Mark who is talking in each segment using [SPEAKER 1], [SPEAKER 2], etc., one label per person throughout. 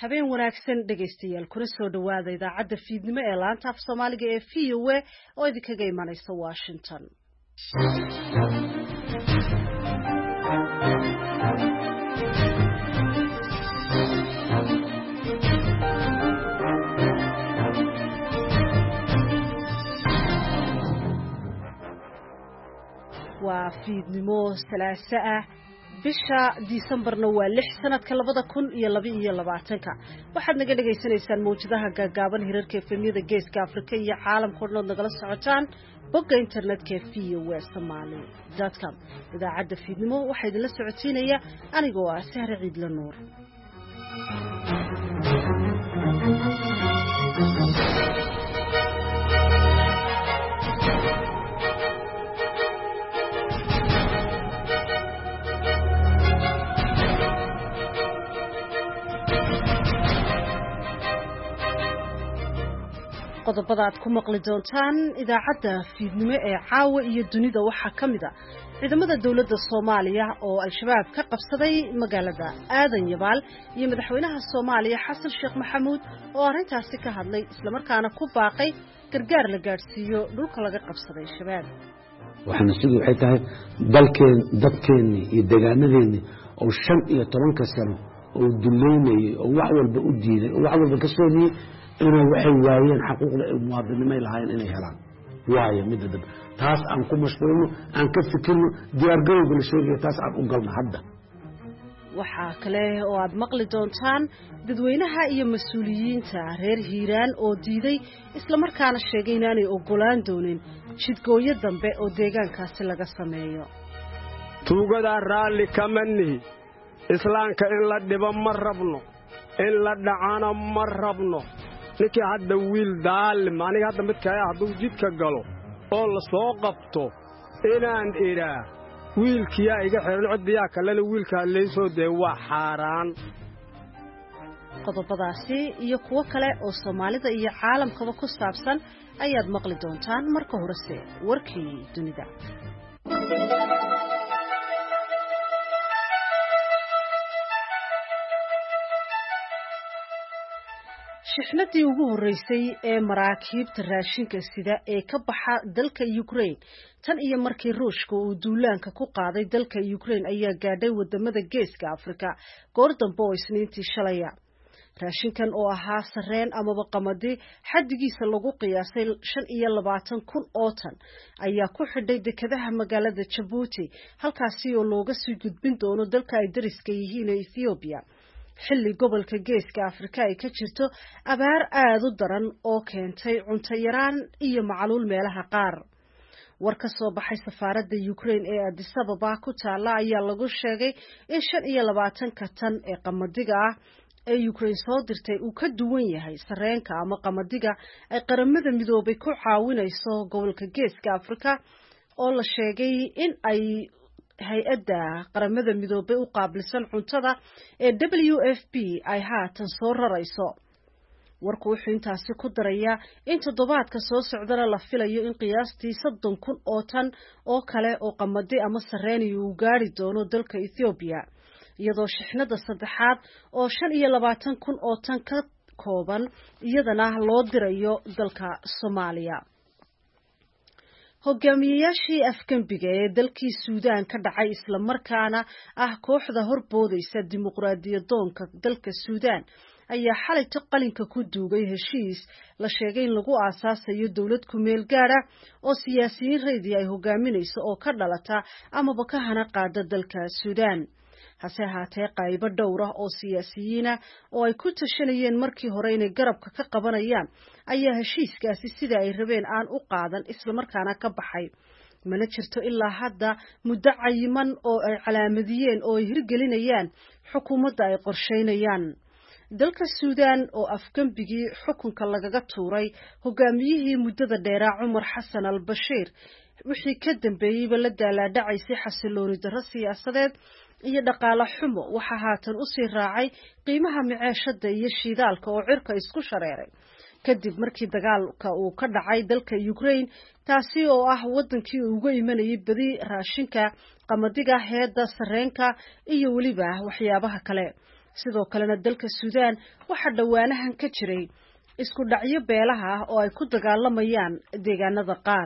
[SPEAKER 1] habeen wanaagsan dhegaystayaal kuna soo dhawaada idaacadda fiidnimo ee laanta af Soomaaliga ee VOA oo idinkaga imanaysa Washington. waa fiidnimo Salaaso ah bisha Disembarna waa 6 sanadka 2022 waxaad naga dhageysanaysaan mowjadaha gaagaaban hirarka efemyada Geeska Afrika iyo caalamka oo dhan nagala socotaan bogga internetka voasomali.com idaacadda fiidnimo waxaa idinla socotiinaya anigoo ah Sahra Ciidla Nuur. qodobada aad ku maqli doontaan idaacadda fiidnimo ee caawa iyo dunida waxaa ka mid ah ciidamada dawladda Soomaaliya oo al-shabaab ka qabsaday magaalada Aadan Yabaal iyo madaxweynaha Soomaaliya Xasan Sheekh Maxamuud oo arintaasi ka hadlay isla markaana ku baaqay gargaar la gaarsiiyo dhulka laga qabsaday shabaab.
[SPEAKER 2] waxaan sidoo waxay tahay dadkeeni iyo deegaanadeeni oo 15 sano oo duleynay oo wax walba u diiday oo wax walba ka sooniyay inay waxay waayeen xuquuqda muwaadiniinta lahaayeen inay helaan waayo midda taas aan ku mashquulno aan ka fikirno diyaar garowga la sheegay taas aan u galno hadda.
[SPEAKER 1] waxa kale oo aad maqli doontaan dadweynaha iyo mas'uuliyiinta reer Hiiraan oo diiday isla markaana sheegay inaanay ogolaan doonin jidgooyo dambe oo deegaankaasi laga sameeyo.
[SPEAKER 3] tuugada raalli kamani islaamka in la dhibo ma rabno in la dhacana ma rabno ninkii hadda wiil daalim aniga hadda mid kale hadduu jidka galo oo la soo qabto inaan idhaa wiilkiyaa iga xiran codiyaa kalena wiilkaa leysoo dee waa xaaraan.
[SPEAKER 1] qodobadaasi iyo kuwo kale oo Soomaalida iyo caalamkaba ku saabsan ayaad maqli doontaan marka horese warkii dunida. shixnadii ugu horeysay ee maraakiibta raashinka sida ee ka baxa dalka Ukraine tan iyo markii Ruushka uu duulaanka ku qaaday dalka Ukraine ayaa gaadhay wadamada Geeska Afrika goor dambe oo Isniintii shalay. raashinkan oo ahaa sareen amaba qamadi xaddigiisa lagu qiyaasay 25,000 oo tan ayaa ku xidhay dekedaha magaalada Djibouti halkaasi oo looga sii gudbin doono dalka ay dariska yihiin ee Ethiopia. xilli gobolka Geeska Afrika ay ka jirto abaar aad u daran oo keentay cunto yaraan iyo macaluul meelaha qaar. war ka soo baxay safaaradda Ukraine ee Addis Ababa ku taala ayaa lagu sheegay in 25 tan ee qamadiga ah ee Ukraine soo dirtay uu ka duwan yahay sareenka ama qamadiga ay qaramada midoobay ku caawinayso gobolka Geeska Afrika oo la sheegay in ay hay-adda qaramada midoobay u qaabilsan cuntada ee WFP ay haatan soo rarayso. warku wuxuu intaasi ku darayaa in toddobaadka soo socdana la filayo in qiyaastii 30,000 oo tan oo kale oo qamadi ama sareen uu gaari doono dalka Ethiopia iyadoo shixnada saddexaad oo 25,000 oo tan ka kooban iyadana loo dirayo dalka Soomaaliya. hogaamiyayaashii afkambiga ee dalkii Suudaan ka dhacay isla markaana ah kooxda horboodaysa dimuqraadiyadoonka dalka Suudaan ayaa xalay qalinka ku duugay heshiis la sheegay in lagu aasaasayo dawlad ku meel gaar ah oo siyaasiyiin reedi ay hogaaminayso oo ka dhalata amaba ka hana qaada dalka Suudaan. hase ahaatee qaybo dhowr ah oo siyaasiyiin ah oo ay ku tashanayeen markii hore inay garabka ka qabanayaan ayaa heshiiskaasi sida ay rabeen aan u qaadan isla markaana ka baxay. mana jirto ilaa hadda muddo cayiman oo ay calaamadiyeen oo ay hirgelinayaan xukuumadda ay qorsheynayaan. dalka Suudaan oo afgambigii xukunka lagaga tuuray hogaamiyihii muddada dheeraa Umar Xasan al-Bashiir wixii ka dambeeyayba la daalaadhacaysay xasilooni darro siyaasadeed iyo dhaqaale xumo waxa haatan u sii raacay qiimaha maciishada iyo shidaalka oo cirka isku shareeray kadib markii dagaalka uu ka dhacay dalka Ukraine taasi oo ah wadankii ugu imanayay badi raashinka qamadiga heeda sareenka iyo waliba waxyaabaha kale. sidoo kalena dalka Suudaan waxaa dhawaanahan ka jiray isku dhacyo beelaha ah oo ay ku dagaalamayaan deegaanada qaar.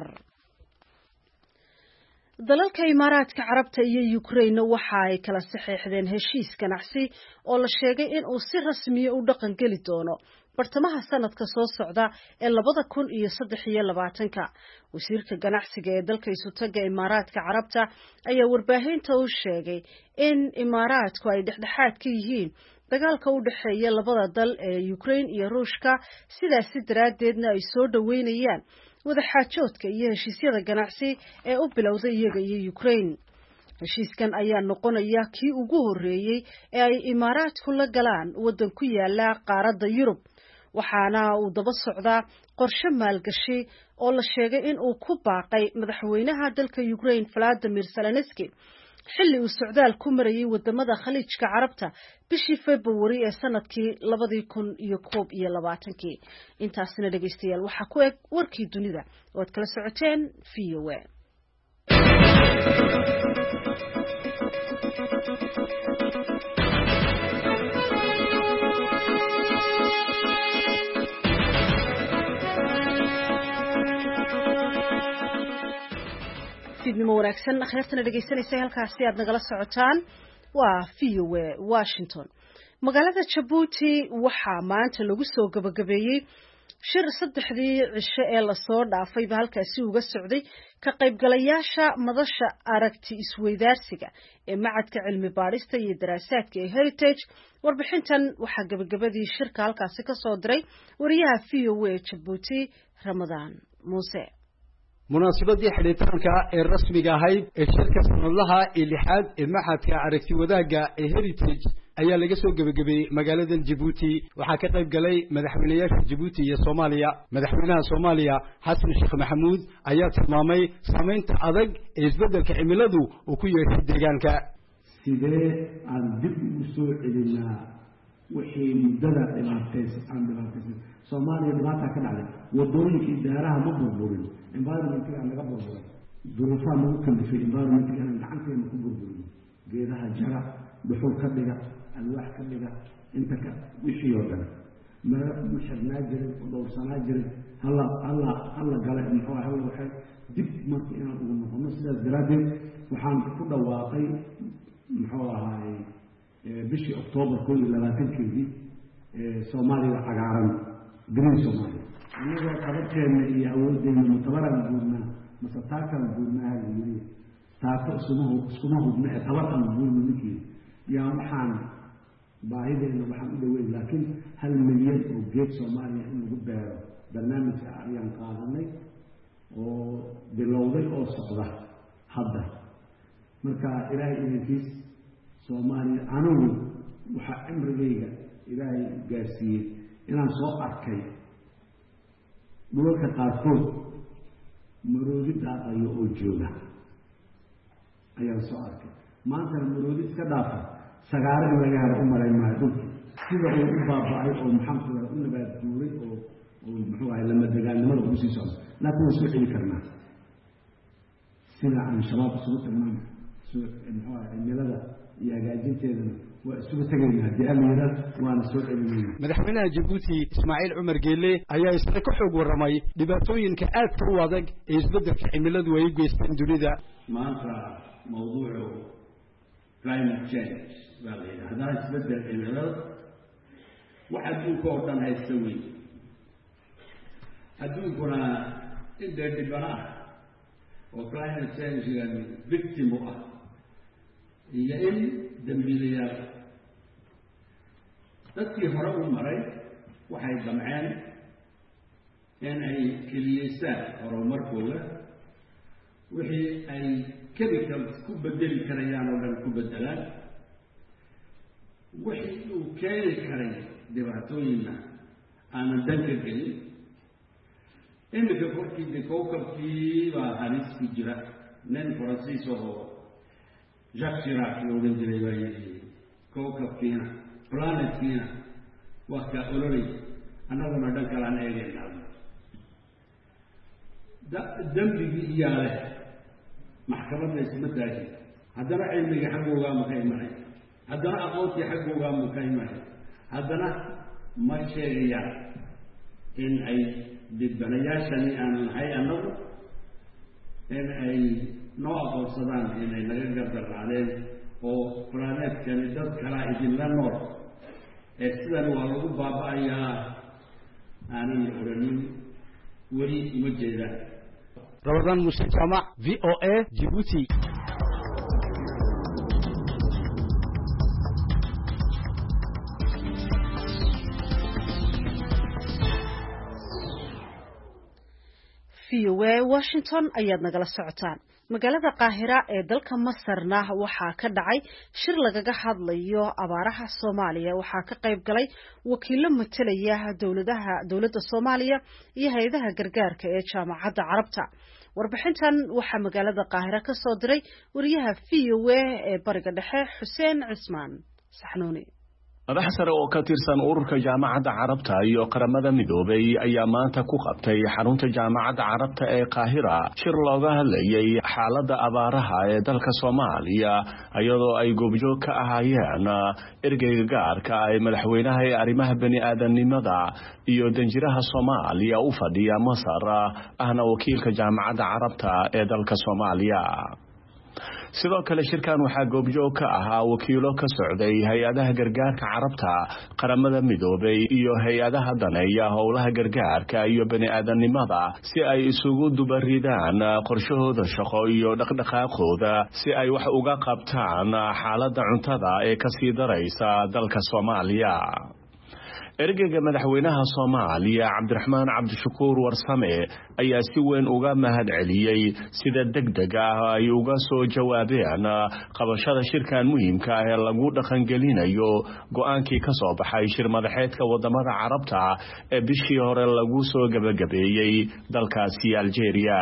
[SPEAKER 1] dalalka Imaaraadka Carabta iyo Ukraine waxa ay kala saxeexdeen heshiis ganacsi oo la sheegay in uu si rasmi ah u dhaqan gali doono bartamaha sanadka soo socda ee 2023. wasiirka ganacsiga ee dalka Isutaga Imaaraadka Carabta ayaa warbaahinta u sheegay in Imaaraadku ay dhexdhexaad ka yihiin dagaalka u dhaxeeya labada dal ee Ukraine iyo Ruushka, sidaas daraadeedna ay soo dhaweynayaan wada xaajoodka iyo heshiisyada ganacsi ee u bilowday iyaga iyo Ukraine. heshiiskan ayaa noqonaya kii ugu horeeyay ee ay Imaaraadku la galaan wadan ku yaala qaaradda Yurub, waxaana uu daba socdaa qorshe maalgashi oo la sheegay in uu ku baaqay madaxweynaha dalka Ukraine Volodymyr Zelensky xilli uu socdaal ku marayay wadamada Khaliijka Carabta bishii February ee sanadkii 2021. intaasina dhageystayaal waxa ku eg warkii dunida oo aad kala socoteen VOA. fidnimo wanaagsan akhriintana dhageysanaysa halkaasi aad nagala socotaan waa VOA Washington. magaalada Djibouti waxaa maanta lagu soo gabagabeeyay shir 3 cisho ee la soo dhaafay halkaasi uga socday ka qaybgalayaasha madasha aragti isweydaarsiga ee macadka cilmi baarista iyo daraasaadka ee Heritage. warbixintan waxaa gabagabadii shirka halkaasi ka soo diray wariyaha VOA Djibouti Ramadaan Muuse.
[SPEAKER 4] munaasabadii xidhitaanka ee rasmiga ahayd ee shirka sanadlaha ee lixaad ee maxadka aragti wadaagga ee Heritage ayaa laga soo gabagabeeyay magaalada Djibouti. waxaa ka qayb galay madaxweynayaasha Djibouti iyo Soomaaliya. madaxweynaha Soomaaliya Xasan Sheekh Maxamuud ayaa tilmaamay saameynta adag ee isbeddelka cimiladu uu ku yeeshay deegaanka.
[SPEAKER 2] sidee aan dib u soo celinaa wixii muddada dhibaataysan Soomaaliya dhibaata ka dhacday, wadooyinkii daaraha ma burburin, environment-ka laga burburay, duruufaha lagu kalifay environment-ka aan gacanteena ku burburin, geedaha jara, dhuxul ka dhiga, alwaax ka dhiga, inta ka wixii oo dhan ma xirnaa jirin, dhowrsanaa jirin, halla gala muxuu ahaa waxay dib marka inaan ugu noqono. sidaas daraadeed waxaan ku dhawaaqay muxuu ahaa bishii Oktoobar 22 Soomaaliya cagaaran green Soomaaliya. anigoo qabanteena iyo awoodeena mutabaran guudna masataakan guudna yiri taata iskuma hubna ee tabaran guudna ninkii yaa waxaan baahideena waxaan u dhaweyn, laakiin 1 milyan oo geed Soomaaliya in lagu beero barnaamijka ayaan qaadanay oo bilowday oo socda hadda. marka ilaahay idinkiis Soomaaliya anigu waxa cimrigayga ilaahay gaarsiiyey inaan soo arkay dhulalka qaarkood maroodi daaqayo oo jooga ayaan soo arkay. maantana maroodi iska dhaafa sagaaro in laga helo u malayn maayo dhulkii sida uu u baaba'ay oo maxaanku u nabaad guuray oo muxuu ahay lama degaannimada ugu sii socdo. laakiin waan soo celi karnaa sida aan shabaab isugu tagnaan muxuu ahay cimilada iyo hagaajinteedana waa isugu tagaynaa haddii amniga waana soo celinayna.
[SPEAKER 4] madaxweynaha Djibouti Ismaaciil Cumar Geele ayaa isla ka xoog waramay dhibaatooyinka aadka u adag ee isbeddelka cimiladu ay u geysteen dunida.
[SPEAKER 2] maanta mawduucu climate change baa la yidhaahdaa isbeddel cimilada wax adduunka oo dhan haysta weyn. adduunkuna in dee dhibana ah oo climate change-gan victim u ah iyo in dambiilayaal. dadkii hore u maray waxay damceen in ay keliyeystaan horumarkooda, wixii ay chemicals ku bedeli karayaan oo dhan ku bedelaan, wixii uu keeni karay dhibaatooyinna aanan danka gelin. iminka korkii de kowkabkii baa halis ku jira. nin faransiis oo Jacques Chirac la odhan jiray baa yidhi kowkabkiina planetkiina waa kaa ololay, annaguna dhan kalaan eegaynaa. dembigii iyaa leh maxkamadda isma daajin, haddana cilmiga xaggoogaa maka imanay.
[SPEAKER 5] haddana aqoontii xaggoogaa muu ka imanay haddana ma sheegayaan in ay dibanayaashani aan nahay annagu in ay noo aqoonsadaan inay naga gardarraacdeen oo planeedkani dad kalaa idinla nool ee sidan waa lagu baaba'ayaa aanan oranin weli uma jeedaan.
[SPEAKER 4] Ramadan Musa Jama, VOA, Djibouti.
[SPEAKER 1] VOA Washington ayaad nagala socotaan. magaalada Qaahira ee dalka Masarna waxaa ka dhacay shir lagaga hadlayo abaaraha Soomaaliya waxaa ka qayb galay wakiilo matalaya dawladda Soomaaliya iyo hay'adaha gargaarka ee Jaamacadda Carabta. warbixintan waxaa magaalada Qaahira ka soo diray wariyaha VOA ee Bariga Dhexe Xuseen Cismaan Saxnuuni.
[SPEAKER 6] madax sare oo ka tirsan ururka Jaamacadda Carabta iyo qaramada midoobay ayaa maanta ku qabtay xarunta Jaamacadda Carabta ee Qaahira shir looga hadlayay xaaladda abaaraha ee dalka Soomaaliya iyadoo ay goobjoog ka ahaayeen ergeyga gaarka ah ee madaxweynaha ee arrimaha bani'aadanimada iyo danjiraha Soomaaliya u fadhiya Masar ahna wakiilka Jaamacadda Carabta ee dalka Soomaaliya. sidoo kale shirkan waxaa goobjoog ka ahaa wakiilo ka socday hay-adaha gargaarka Carabta, qaramada midoobay iyo hay-adaha daneeya howlaha gargaarka iyo bani'aadanimada si ay isugu dubaridaan qorshahooda shaqo iyo dhaqdhaqaaqooda si ay wax uga qabtaan xaaladda cuntada ee ka sii daraysa dalka Soomaaliya. ergeyga madaxweynaha Soomaaliya Cabdiraxmaan Cabdishakuur Warsame ayaa si weyn uga mahad celiyay sida degdeg ah ay uga soo jawaabeen qabashada shirkan muhiimka ah ee lagu dhaqangelinayo go'aankii ka soo baxay shir madaxeedka wadamada Carabta ee bishii hore lagu soo gabagabeeyay dalkaasi Algeria.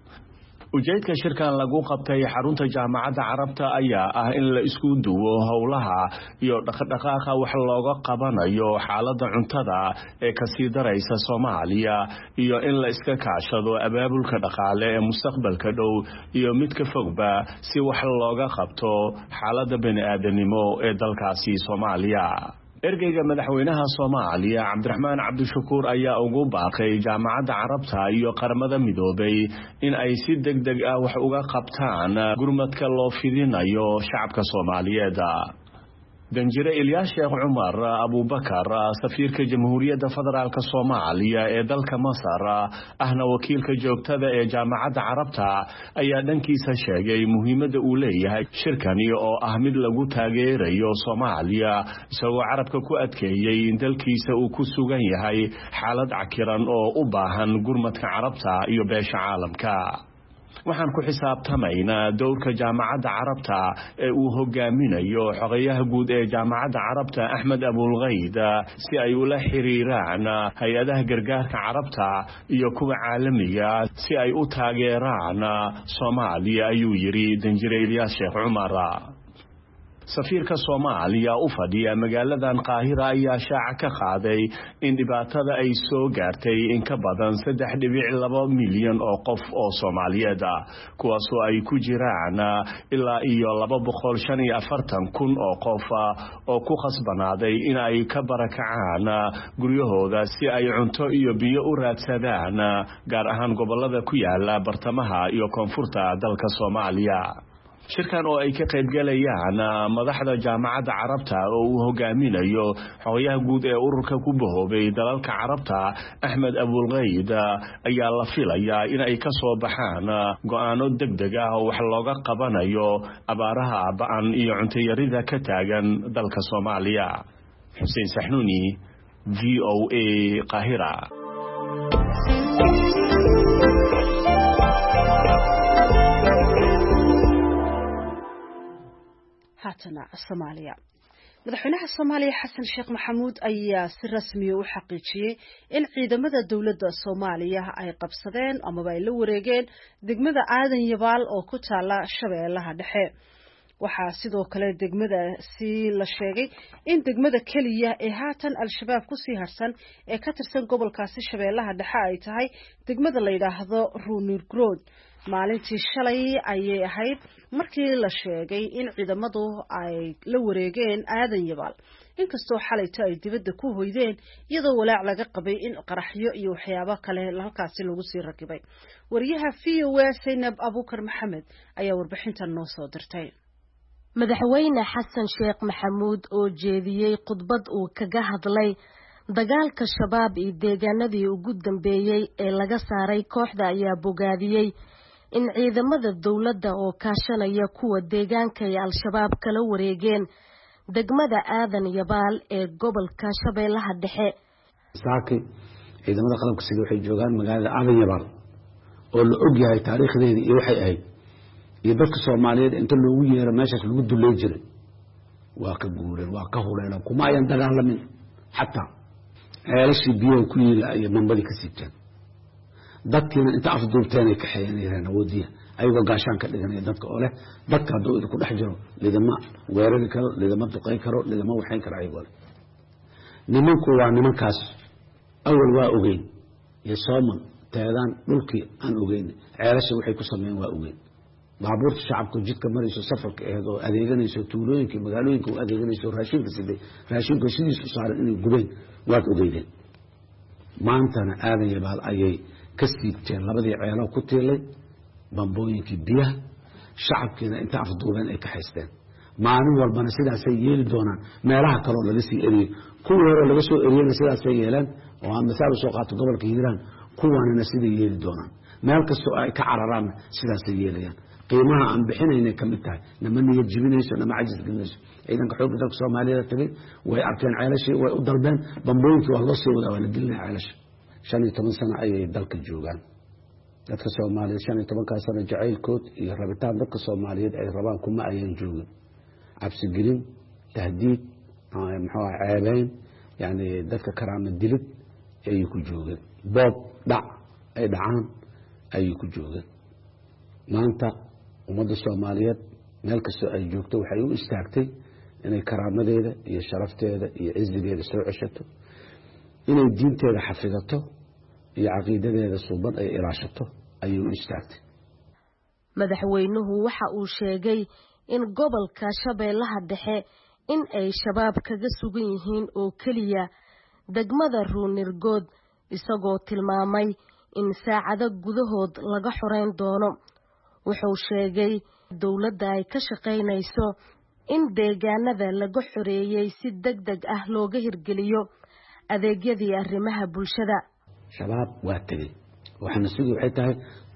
[SPEAKER 6] ujeedka shirkan lagu qabtay xarunta Jaamacadda Carabta ayaa ah in la isku duwo howlaha iyo dhaqdhaqaaqa wax looga qabanayo xaaladda cuntada ee ka sii daraysa Soomaaliya iyo in la iska kaashado abaabulka dhaqaale ee mustaqbalka dhow iyo mid ka fogba si wax looga qabto xaaladda bani'aadanimo ee dalkaasi Soomaaliya. ergeyga madaxweynaha Soomaaliya Cabdiraxmaan Cabdishakuur ayaa ugu baaqay Jaamacadda Carabta iyo qaramada midoobay in ay si degdeg ah wax uga qabtaan gurmadka loo fidinayo shacabka Soomaaliyeed. danjire Ilyas Sheekh Umar Abubakar safiirka Jamhuuriyadda Federaalka Soomaaliya ee dalka Masar ahna wakiilka joogtada ee Jaamacadda Carabta ayaa dhankiisa sheegay muhiimadda uu leeyahay shirkani oo ah mid lagu taageerayo Soomaaliya isagoo carabka ku adkeeyay in dalkiisa uu ku sugan yahay xaalad cakiran oo u baahan gurmadka Carabta iyo beesha caalamka. waxaan ku xisaabtamaynaa dowrka Jaamacadda Carabta ee uu hogaaminayo xogayaha guud ee Jaamacadda Carabta Ahmed Abulghayd si ay ula xiriiraan hay-adaha gargaarka Carabta iyo kuwa caalamiga si ay u taageeraan Soomaaliya ayuu yiri danjire Ilyas Sheekh Umar. safiirka Soomaaliya u fadhiya magaaladan Qaahira ayaa shaaca ka qaaday in dhibaatada ay soo gaartay in ka badan 3.2 milyan oo qof oo Soomaaliyeed ah kuwaas oo ay ku jiraan ilaa iyo 245,000 oo qof oo ku khasbanaaday in ay ka barakacaan guryahooda si ay cunto iyo biyo u raadsadaan gaar ahaan gobolada ku yaala bartamaha iyo koonfurta dalka Soomaaliya. shirkan oo ay ka qayb galayaan madaxda Jaamacadda Carabta oo uu hogaaminayo xogayaha guud ee ururka ku bahoobay dalalka Carabta Ahmed Abulghayd ayaa la filayaa in ay ka soo baxaan go'aano degdeg ah oo wax looga qabanayo abaaraha ba'an iyo cunto yarida ka taagan dalka Soomaaliya. Xuseen Saxnuuni, VOA Qaahira.
[SPEAKER 1] haatana Soomaaliya. madaxweynaha Soomaaliya Xasan Sheekh Maxamuud ayaa si rasmi ah u xaqiijiyay in ciidamada dawladda Soomaaliya ay qabsadeen ama ay la wareegeen degmada Aadan Yabaal oo ku taala Shabeellaha Dhexe. waxaa sidoo kale degmadaasi la sheegay in degmada kaliya ee haatan al-shabaab ku sii harsan ee ka tirsan gobolkaasi Shabeellaha Dhexe ay tahay degmada la yiraahdo Ruunirgrood. maalintii shalay ayay ahayd markii la sheegay in ciidamadu ay la wareegeen aadan yabaal inkastoo xalayto ay dibadda ku hoydeen iyadoo walaac laga qabay in qaraxyo iyo waxyaabo kale halkaasi lagu sii rakibay wariyaha VOA Zainab Abuukar Maxamed ayaa warbixintan noo soo dirtay
[SPEAKER 7] madaxweyne xasan sheekh maxamuud oo jeediyey khudbad uu kaga hadlay dagaalka shabaab iyo deegaanadii ugu dambeeyay ee laga saaray kooxda ayaa bogaadiyey in ciidamada dawladda oo kaashanaya kuwa deegaanka ay al-shabaab kala wareegeen degmada aadan yabaal ee gobolka Shabeellaha Dhexe.
[SPEAKER 2] saaki ciidamada qalabka sida waxay joogaan magaalada aadan yabaal oo la og yahay taariikhdeedii iyo waxay ahayd iyo dadka Soomaaliyeed inta loogu yeero meeshaas lagu duleey jiray waa ka guureen waa ka huleelaan kuma ayan dagaalamin xataa ceelashii biyo ku yiila ay mambadi ka siibteen dadkiina inta afduubteen ay ka xeeyeen awoodiya ayagoo gaashaan ka dhiganaya dadka oo leh dadka hadduu idinku dhex jiro lidama weerari karo lidama duqay karo lidama waxayn karo ayagoo leh nimanku waa nimankaas awal waa ogeyn iyo sooman teedaan dhulkii aan ogeyn ceelasha waxay ku sameeyeen waa ogeyn baabuurta shacabka jidka marayso safarka aheed oo adeeganayso tuulooyinka magaalooyinka oo adeeganayso raashinka sidiisu saaran inay gubeen waad ogeydeen maantana aadan yabaal ayay ka siibteen labadii ceelo ku tiilay bambooyinkii biyaha shacabkiina inta afduubeen ay ka haysteen maalin walbana sidaasay yeeli doonaan meelaha kaloo laga sii eriyey kuwii hore laga soo eriyeyna sidaasay yeeleen oo aan masaal soo qaato gobolka hiiraan kuwanina siday yeeli doonaan meel kastoo ay ka cararaanna sidaasay yeelayaan qiimaha aan bixinaynay ka mid tahay nama niyad jibinayso nama cajis gelinayso ciidanka xoogga dalka Soomaaliyeed tagay way arkeen ceelashii way u dalbeen bambooyinkii waa loo sii wadaa waa la gelinaya ceelasha 15 sano ayay dalka joogaan dadka Soomaaliyeed 15 sano jacaylkood iyo rabitaan dadka Soomaaliyeed ay rabaan kuma ayan joogin cabsi gelin tahdiid maxaa ceebayn yani dadka karaama dilid ay ku joogeen boob dhac ay dhacaan ay ku joogeen maanta ummadda Soomaaliyeed meel kastoo ay joogto waxay u istaagtay inay karaamadeeda iyo sharafteeda iyo cizigeeda soo ceshato inay diinteeda xafidato iyo caqiidadeeda suuban ay ilaashato ayuu u istaagtay
[SPEAKER 7] madaxweynuhu waxa uu sheegay in gobolka Shabeellaha Dhexe in ay shabaab kaga sugan yihiin oo kaliya degmada Ruunirgood isagoo tilmaamay in saacado gudahood laga xoreyn doono wuxuu sheegay dawladda ay ka shaqeynayso in deegaanada laga xoreeyay si degdeg ah looga hirgeliyo adeegyadii arrimaha bulshada
[SPEAKER 2] shabaab waa tagay waxaana sidoo waxay tahay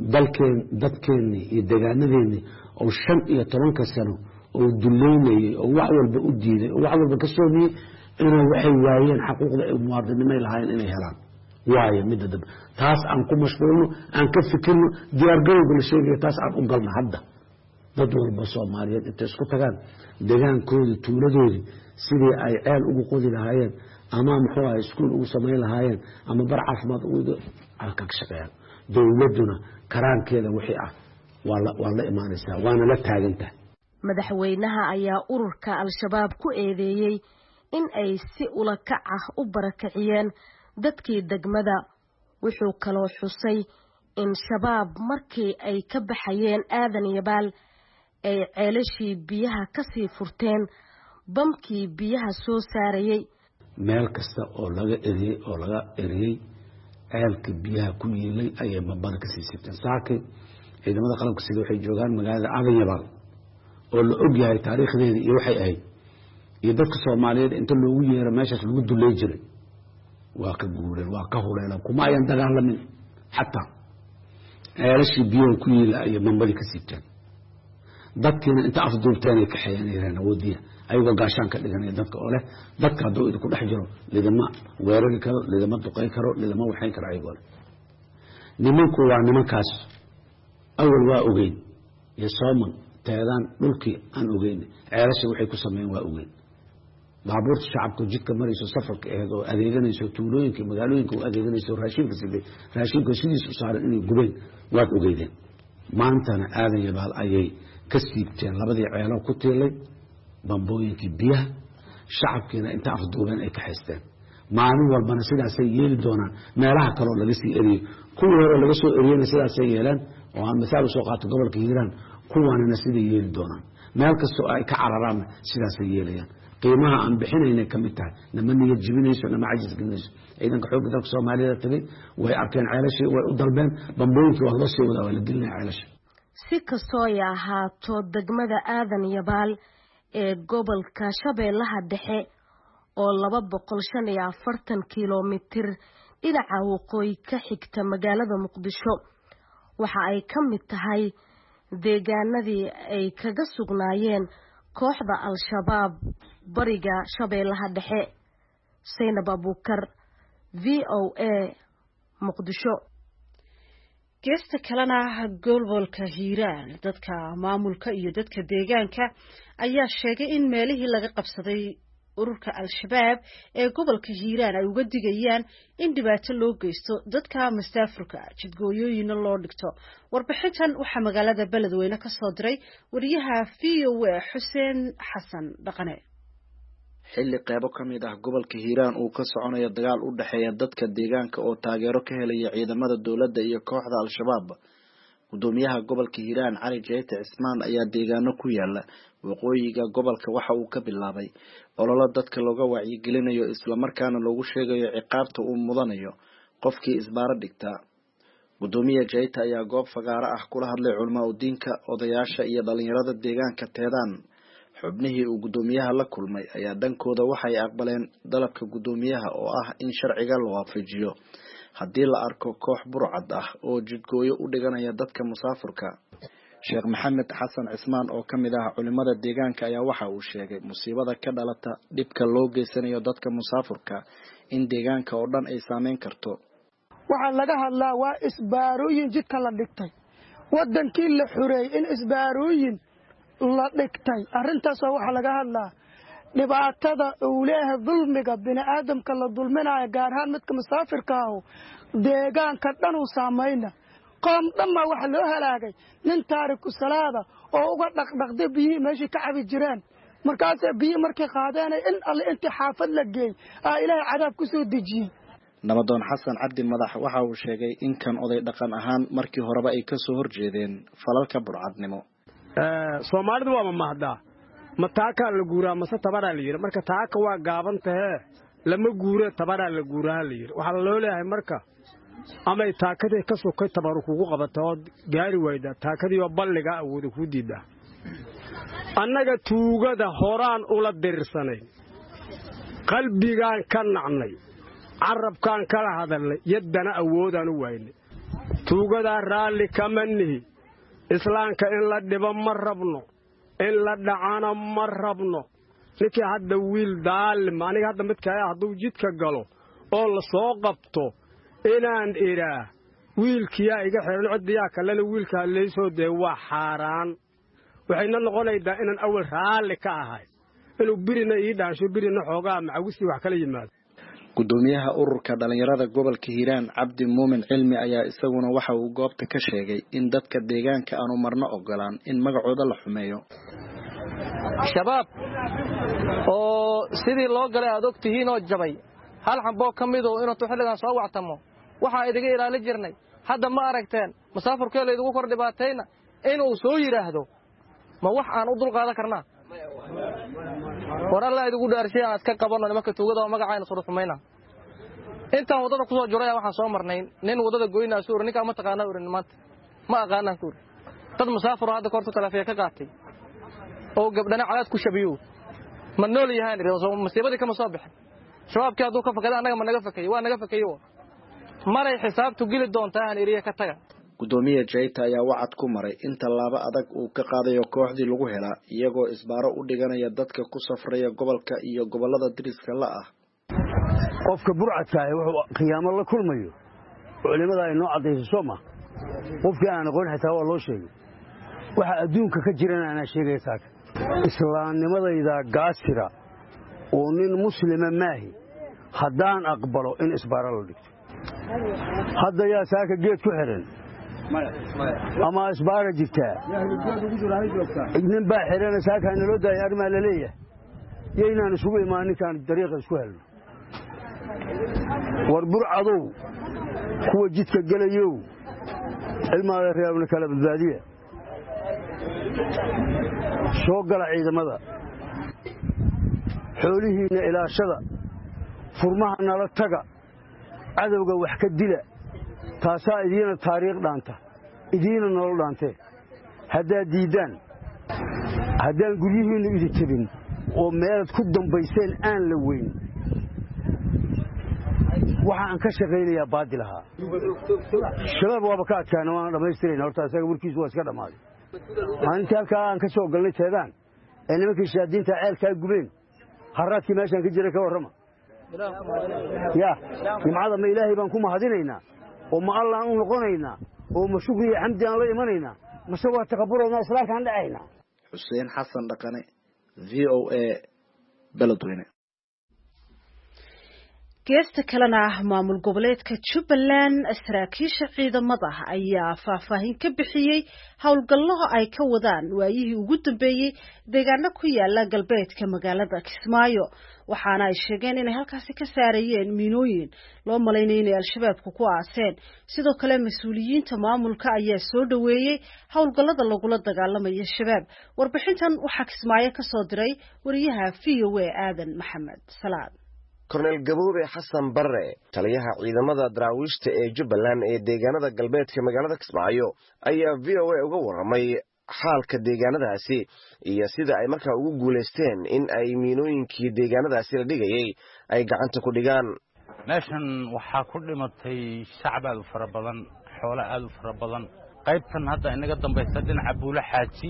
[SPEAKER 2] dadkeeni iyo deegaanadeeni oo 15 sano oo duleynayay oo wax walba u diiday oo wax walba ka soomiyay inay waxay waayeen xuquuqda ay muwaadiniinay lahaayeen inay helaan waaye midda dab taas aan ku mashquulno aan ka fikirno diyaar garowga la sheegay taas aan u galno hadda dad walba Soomaaliyeed inta isku tagaan deegaankooda tuuladoodi sidii ay ceel ugu qodi lahaayeen ama muxuu ahaa iskuul ugu sameyn lahaayeen ama bar caafimaad ugu halka ka shaqeeyaan dawladuna karaankeeda wixii ah waa la imaanaysaa waana la taagantahay
[SPEAKER 7] madaxweynaha ayaa ururka al-shabaab ku eedeeyay in ay si ula kac ah u barakiciyeen dadkii degmada wuxuu kaloo xusay in shabaab markii ay ka baxayeen aadan yabaal ay ceelashii biyaha ka sii furteen bamkii biyaha soo saarayay
[SPEAKER 2] meel kasta oo laga eriyay ceelka biyaha ku yiilay ayay bambada ka sii siibteen saaki ciidamada qalabka sida waxay joogaan magaalada aadan yabaal oo la og yahay taariikhdeedii iyo waxay ahayd iyo dadka Soomaaliyeed inta loogu yeero meeshaas lagu duleey jiray waa ka guureen waa ka huleelaan kuma ayan dagaalamin xataa ceelashii biyo ku yiila ay mambadi ka siibteen dadkiina inta afduubteen ay ka xeeyeen awoodiya ayagoo gaashaan ka dhiganaya dadka oo leh dadka hadduu idinku dhex jiro lidama weerari karo lidama duqay karo lidama waxayn karo ayagoo leh nimanku waa nimankaas awal waa ogeyn iyo sooman teedaan dhulkii aan ogeyn ceelasha waxay ku sameeyeen waa ogeyn baabuurta shacabka jidka marayso safarka aheed oo adeeganayso tuulooyinka magaalooyinka oo adeeganayso raashinka sidiisu saaran inay gubeen waad ogeydeen maantana aadan yabaal ayay ka siibteen labadii ceelo ku tiilay bambooyinkii biyaha shacabkiina inta afduubeen ay ka haysteen maalin walbana sidaasay yeeli doonaan meelaha kaloo laga sii eriyey kuwii hore laga soo eriyeyna sidaasay yeeleen oo aan misaal soo qaato gobolka Hiiraan kuwaanina sida yeeli doonaan meel kasto ay ka cararaan sidaas ay yeelayaan qiimaha aan bixinayna kamid tahay nama niyad jibinayso nama cajis gelinayso ciidanka xoogga dalka Soomaaliyeed tagay way arkeen ceelashay way u dalbeen bambooyinkii waa la soo wadaa waa la gelinay ceelashay
[SPEAKER 7] si kastoo ay ahaato degmada Aadan Yabaal ee gobolka Shabeellaha Dhexe oo 245 kiiloomitir dhinaca waqooyi ka xigta magaalada Muqdisho waxa ay ka mid tahay deegaanadii ay kaga sugnaayeen kooxda Al-Shabaab bariga Shabeellaha Dhexe. Zainab Abuukar, VOA, Muqdisho.
[SPEAKER 1] geesta kalena gobolka Hiiraan dadka maamulka iyo dadka deegaanka ayaa sheegay in meelihii laga qabsaday ururka Al-Shabaab ee gobolka Hiiraan ay uga digayaan in dhibaato loo geysto dadka masaafurka jidgooyooyin loo dhigto. Warbixintan waxa magaalada Beledweyne ka soo diray wariyaha VOA Xuseen Xasan Dhaqane.
[SPEAKER 8] xilli qaybo kamid ah gobolka Hiiraan uu ka soconayo dagaal u dhaxeeya dadka deegaanka oo taageero ka helaya ciidamada dawladda iyo kooxda Al-Shabaab. Gudoomiyaha gobolka Hiiraan Cali Jeyte Cismaan ayaa deegaano ku yaala waqooyiga gobolka waxa uu ka bilaabay ololo dadka looga wacyigelinayo isla markaana loogu sheegayo ciqaabta uu mudanayo qofkii isbaaro dhigta. Gudoomiyaha Jeyte ayaa goob fagaara ah kula hadlay culimada diinka, odayaasha iyo dhalinyarada deegaanka Teedaan. xubnihii uu gudoomiyaha la kulmay ayaa dhankooda waxay aqbaleen dalabka gudoomiyaha oo ah in sharciga la waafajiyo haddii la arko koox burcad ah oo jidgooyo u dhiganaya dadka musaafirka. Sheekh Maxamed Xasan Cismaan oo kamid ah culimada deegaanka ayaa waxa uu sheegay musiibada ka dhalata dhibka loo geysanayo dadka musaafirka in deegaanka oo dhan ay saameyn karto.
[SPEAKER 9] waxa laga hadlaa waa isbaarooyin jidka la dhigtay wadankii la xureeyay in isbaarooyin la dhigtay arintaas waxa laga hadlaa dhibaatada uu leeyahay dulmiga bini'aadamka la dulminayo gaar ahaan midka musaafirka ah deegaanka dhan uu saameeyna qoom dhamma waxa loo halaagay nin taariku salaada oo uga dhaqdhaqday biyo meeshii ka cabi jireen markaas biyo markii qaadeen in alle intii xaafad la geey ilaahay cadaab ku soo dejiyay.
[SPEAKER 8] Nabadoon Xasan Cabdi Madax waxa uu sheegay in kan oday dhaqan ahaan markii horeba ay ka soo horjeedeen falalka burcadnimo.
[SPEAKER 3] Soomaalidu waa mahdaa ma taaka la guuraa mase tabara la yiri marka taaka waa gaaban tahay lama guuro tabara la guuraa la yiri waxa loo leeyahay marka ama taakadii ka soo kay tabaru kugu qabato gaari wayda taakadii waa balliga awood ku diida annaga tuugada horaan ula dirsanay qalbigaan ka nacnay carabkaan kala hadalnay yadana awoodaan u waynay tuugada raali kamanihi islaamka in la dhibo ma rabno in la dhacana ma rabno ninkii hadda wiil daalim aniga hadda midka hadduu jidka galo oo la soo qabto inaan iraa wiilkiya iga xiran cidiya kale wiilka leeysoo de waa xaraan waxayna noqonaydaa inaan awal raali ka ahay inuu birina ii dhaasho birina xoogaa macawisi wax kala yimaado.
[SPEAKER 8] Gudoomiyaha ururka dhalinyarada gobolka Hiiraan Cabdi Muumin Cilmi ayaa isaguna waxa uu goobta ka sheegay in dadka deegaanka aanu marna ogolaan in magacooda la xumeeyo.
[SPEAKER 10] Shabaab oo sidii loo galay aad ogtihiin oo jabay hal xamboo kamid oo inuu xilligan soo wactamo waxa idiga ilaalin jirnay hadda ma aragteen musaafirkeela idigu kor dhibaatayna inuu soo yiraahdo ma wax aan u dul qaadan karnaa waraalla idigu dhaarshay aan iska qabano nimanka tuugada oo magacayna soo xumeeyna intaan wadada ku soo jiray waxaan soo marnay nin wadada goynaa soo ninka ma taqaana urin maanta ma aqaanaan ku dad musaafir hadda korto talafiya ka qaatay oo gabdhana calaad ku shabiyo ma nool yahay musiibadii kama soo bixin shabaabkii hadduu ka fakada annaga ma naga fakay waa naga fakayo maray xisaabtu geli doontaa aan iriya ka taga.
[SPEAKER 8] Gudoomiyaha Jeyte ayaa wacad ku maray in tallaabo adag uu ka qaadayo kooxdii lagu helaa iyagoo isbaaro u dhiganaya dadka ku safraya gobolka iyo gobolada diriska la ah.
[SPEAKER 11] qofka burcadka ah wuxuu qiyaamo la kulmayo culimada ay noo cadeeyso Soomaa qofkii aan aqoon xitaa waa loo sheegay waxa adduunka ka jirana ana sheegay taaka islaamnimadayda gaasira oo nin muslima maahi haddaan aqbalo in isbaaro la dhigto hadda yaa saaka geed ku xiran ama isbaaro jirtaa nin baa xiran saaka naloo daayay armaa la leeyahay yaynaan isugu imaanin kaan dariiqa isku helno war burcadow kuwa jidka galayow ilmaada reebna kala badbaadiya soo gala ciidamada xoolihiinna ilaashada furmaha nala taga cadowga wax ka dila taasaa idiina taariikh dhaanta idiina nolol dhaantee haddaad diiddaan haddaan guryihiinnu idi tebin oo meelaad ku dambayseen aan la weyn waxa aan ka shaqaynayaa baadil ahaa shabaab waaba ka adkaana waana dhammaystirayna horta isaga warkiisu waa iska dhammaaday maalintii halkaa aan ka soo galnay teedaan ee nimankii shaadiinta ceelkaa gubeen harraadkii meeshaan ka jira ka warrama yaa jimcada ma ilaahay baan ku mahadinaynaa oo ma allaan u noqonaynaa oo ma shukri iyo xamdi aan la imanaynaa mase waa taqabuloodna islaamkaan dhacaynaa
[SPEAKER 8] xuseen xasan dhaqane VOA beledweyne
[SPEAKER 1] geesta kalena maamul goboleedka Jubbaland saraakiisha ciidamada ayaa faahfaahin ka bixiyay howlgallo ay ka wadaan waayihii ugu dambeeyay deegaano ku yaala galbeedka magaalada Kismaayo waxaana ay sheegeen inay halkaasi ka saarayeen miinooyin loo maleynayay inay al-shabaabku ku aaseen sidoo kale mas'uuliyiinta maamulka ayaa soo dhaweeyay howlgallada lagula dagaalamayo shabaab warbixintan waxaa Kismaayo ka soo diray wariyaha VOA Aadan Maxamed Salaad
[SPEAKER 12] Colonel Gaboobe Xasan Barre taliyaha ciidamada daraawiishta ee Jubbaland ee deegaanada galbeedka magaalada Kismaayo ayaa VOA uga warramay xaalka deegaanadaasi iyo sida ay markaa ugu guuleysteen in ay miinooyinkii deegaanadaasi la dhigayay ay gacanta ku dhigaan
[SPEAKER 13] meeshan waxaa ku dhimatay shacab aad u fara badan xoolo aad u fara badan qaybtan hadda inaga dambaysa dhinaca buula xaaji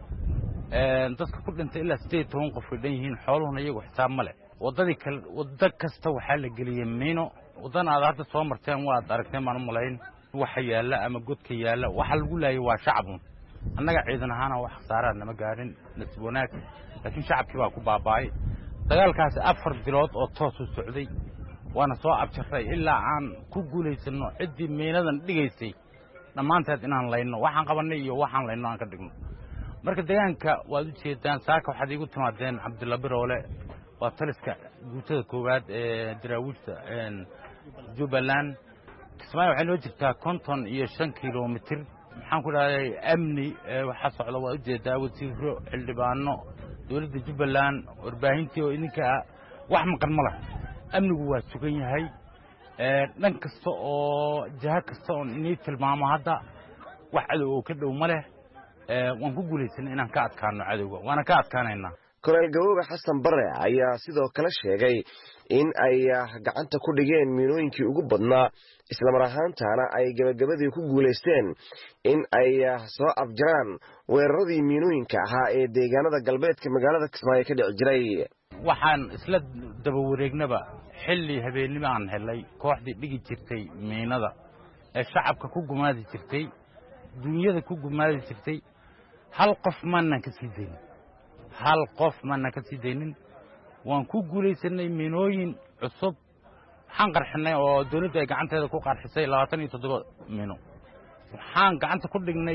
[SPEAKER 13] dadka ku dhintay ilaa 18 qof ay dhan yihiin xooluhuna iyagu xisaab ma leh wadda kasta waxaa la geliyay miino waddan aad hadda soo marteen waad aragteen baan u malayn waxa yaalla ama godka yaalla waxa lagu laayay waa shacabun annaga ciidan ahaana wax khasaaraan nama gaarin nasib wanaag laakiin shacabkii baa ku baaba'ay dagaalkaasi 4 bilood oo toos u socday waana soo abjarray ilaa aan ku guulaysano ciddii miinadan dhigaysay dhammaanteed inaan layno waxaan qabanay iyo waxaan layno aan ka dhigno marka deegaanka waad u jeedaan saaka waxaad iigu timaadeen Cabdulla Biroole waa taliska guutada koowaad ee daraawiishta Jubbaland Kismaayo waxay noo jirtaa 55 kiiloomitir maxaan ku dhahay amni waxa socda waa u jeedaa wasiiro xildhibaano dawladda Jubbaland warbaahintii oo idinka wax maqan ma laha amnigu waa sugan yahay dhan kasta oo jaha kasta oo inay tilmaamo hadda wax cadow oo ka dhow ma leh waan ku guulaysanay inaan ka adkaano cadowga waana ka adkaanaynaa
[SPEAKER 12] Colonel Gaboobe Xasan Barre ayaa sidoo kale sheegay in ay gacanta ku dhigeen miinooyinkii ugu badnaa isla mar ahaantaana ay gabagabadii ku guuleysteen in ay soo afjaraan weeraradii miinooyinka ahaa ee deegaanada galbeedka magaalada Kismaayo ka dhici jiray
[SPEAKER 13] waxaan isla daba wareegnaba xilli habeenimo aan helay kooxdii dhigi jirtay miinada ee shacabka ku gumaadi jirtay dunyada ku gumaadi jirtay hal qof maana ka sii deyn hal qof maana ka sii deynin waan ku guulaysanay miinooyin cusub waxaan qarxinay oo dawladda ay gacanteeda ku qarxisay 27 miino waxaan gacanta ku dhignay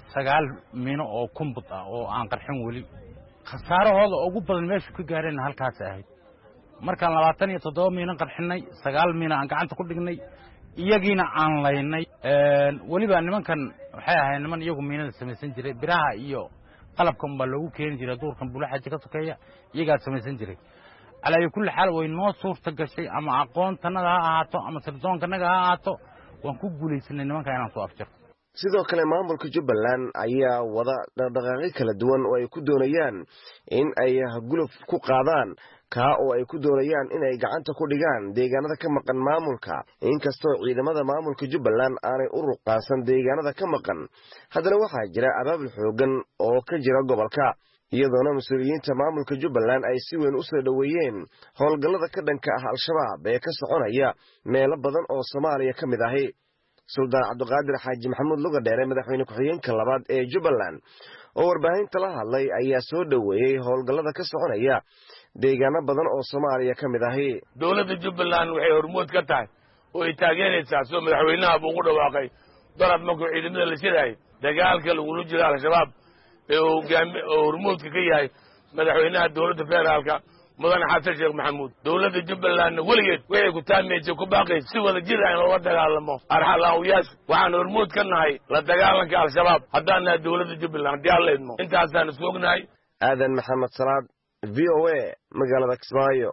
[SPEAKER 13] 9 miino oo kumbud ah oo aan qarxin weli khasaarahooda ugu badan meesha ku gaareen halkaas ahayd markaan 27 miino qarxinay 9 miino aan gacanta ku dhignay iyagiina aan laynay waliba nimankan waxay ahaayeen niman iyagu miinada samaysan jiray biraha iyo qalabkan baa loogu keeni jiray duurkan bulaxaji ka sokeeya iyagaa samaysan jiray calaa kulli xaal way noo suurta gashay ama aqoontanada ha ahaato ama sirdoonkannaga ha ahaato waan ku guulaysanay nimanka inaan soo afjaro
[SPEAKER 12] sidoo kale maamulka Jubbaland ayaa wada dhaqdhaqaaqyo kala duwan oo ay ku doonayaan in ay guluf ku qaadaan oo ay ku doonayaan in ay gacanta ku dhigaan deegaanada ka maqan maamulka inkastoo ciidamada maamulka Jubbaland aanay u ruqaasan deegaanada ka maqan haddana waxaa jira abaabul xoogan oo ka jira gobolka iyadoona mas'uuliyiinta maamulka Jubbaland ay si weyn u soo dhaweeyeen howlgallada ka dhanka ah al-shabaab ee ka soconaya meelo badan oo Soomaaliya ka mid ah Suldaan Cabdiqaadir Xaaji Maxamuud Lugadheere madaxweyne ku-xigeenka labaad ee Jubbaland oo warbaahinta la hadlay ayaa soo dhaweeyay howlgallada ka soconaya deegaano badan oo Soomaaliya ka mid ah
[SPEAKER 14] dawladda Jubbaland waxay hormuud ka tahay oo ay taageeraysaa soo madaxweynaha buu ugu dhawaaqay darad markuu ciidamada la shiray dagaalka lagula jiro al-shabaab ee hormuudka ka yahay madaxweynaha dawladda federaalka mudane xasan sheekh maxamuud dowladda jubbalandna weligeed waxay ku taamaysay ku baaqay si wada jir ah in loola dagaalamo arxalaawiyaasha waxaan hormuud ka nahay la dagaalanka al-shabaab haddaan nahay dowladda jubbaland haddii aan la idmo intaasaan isku ognahay
[SPEAKER 12] aadan maxamed salaad v o a magaalada kismaayo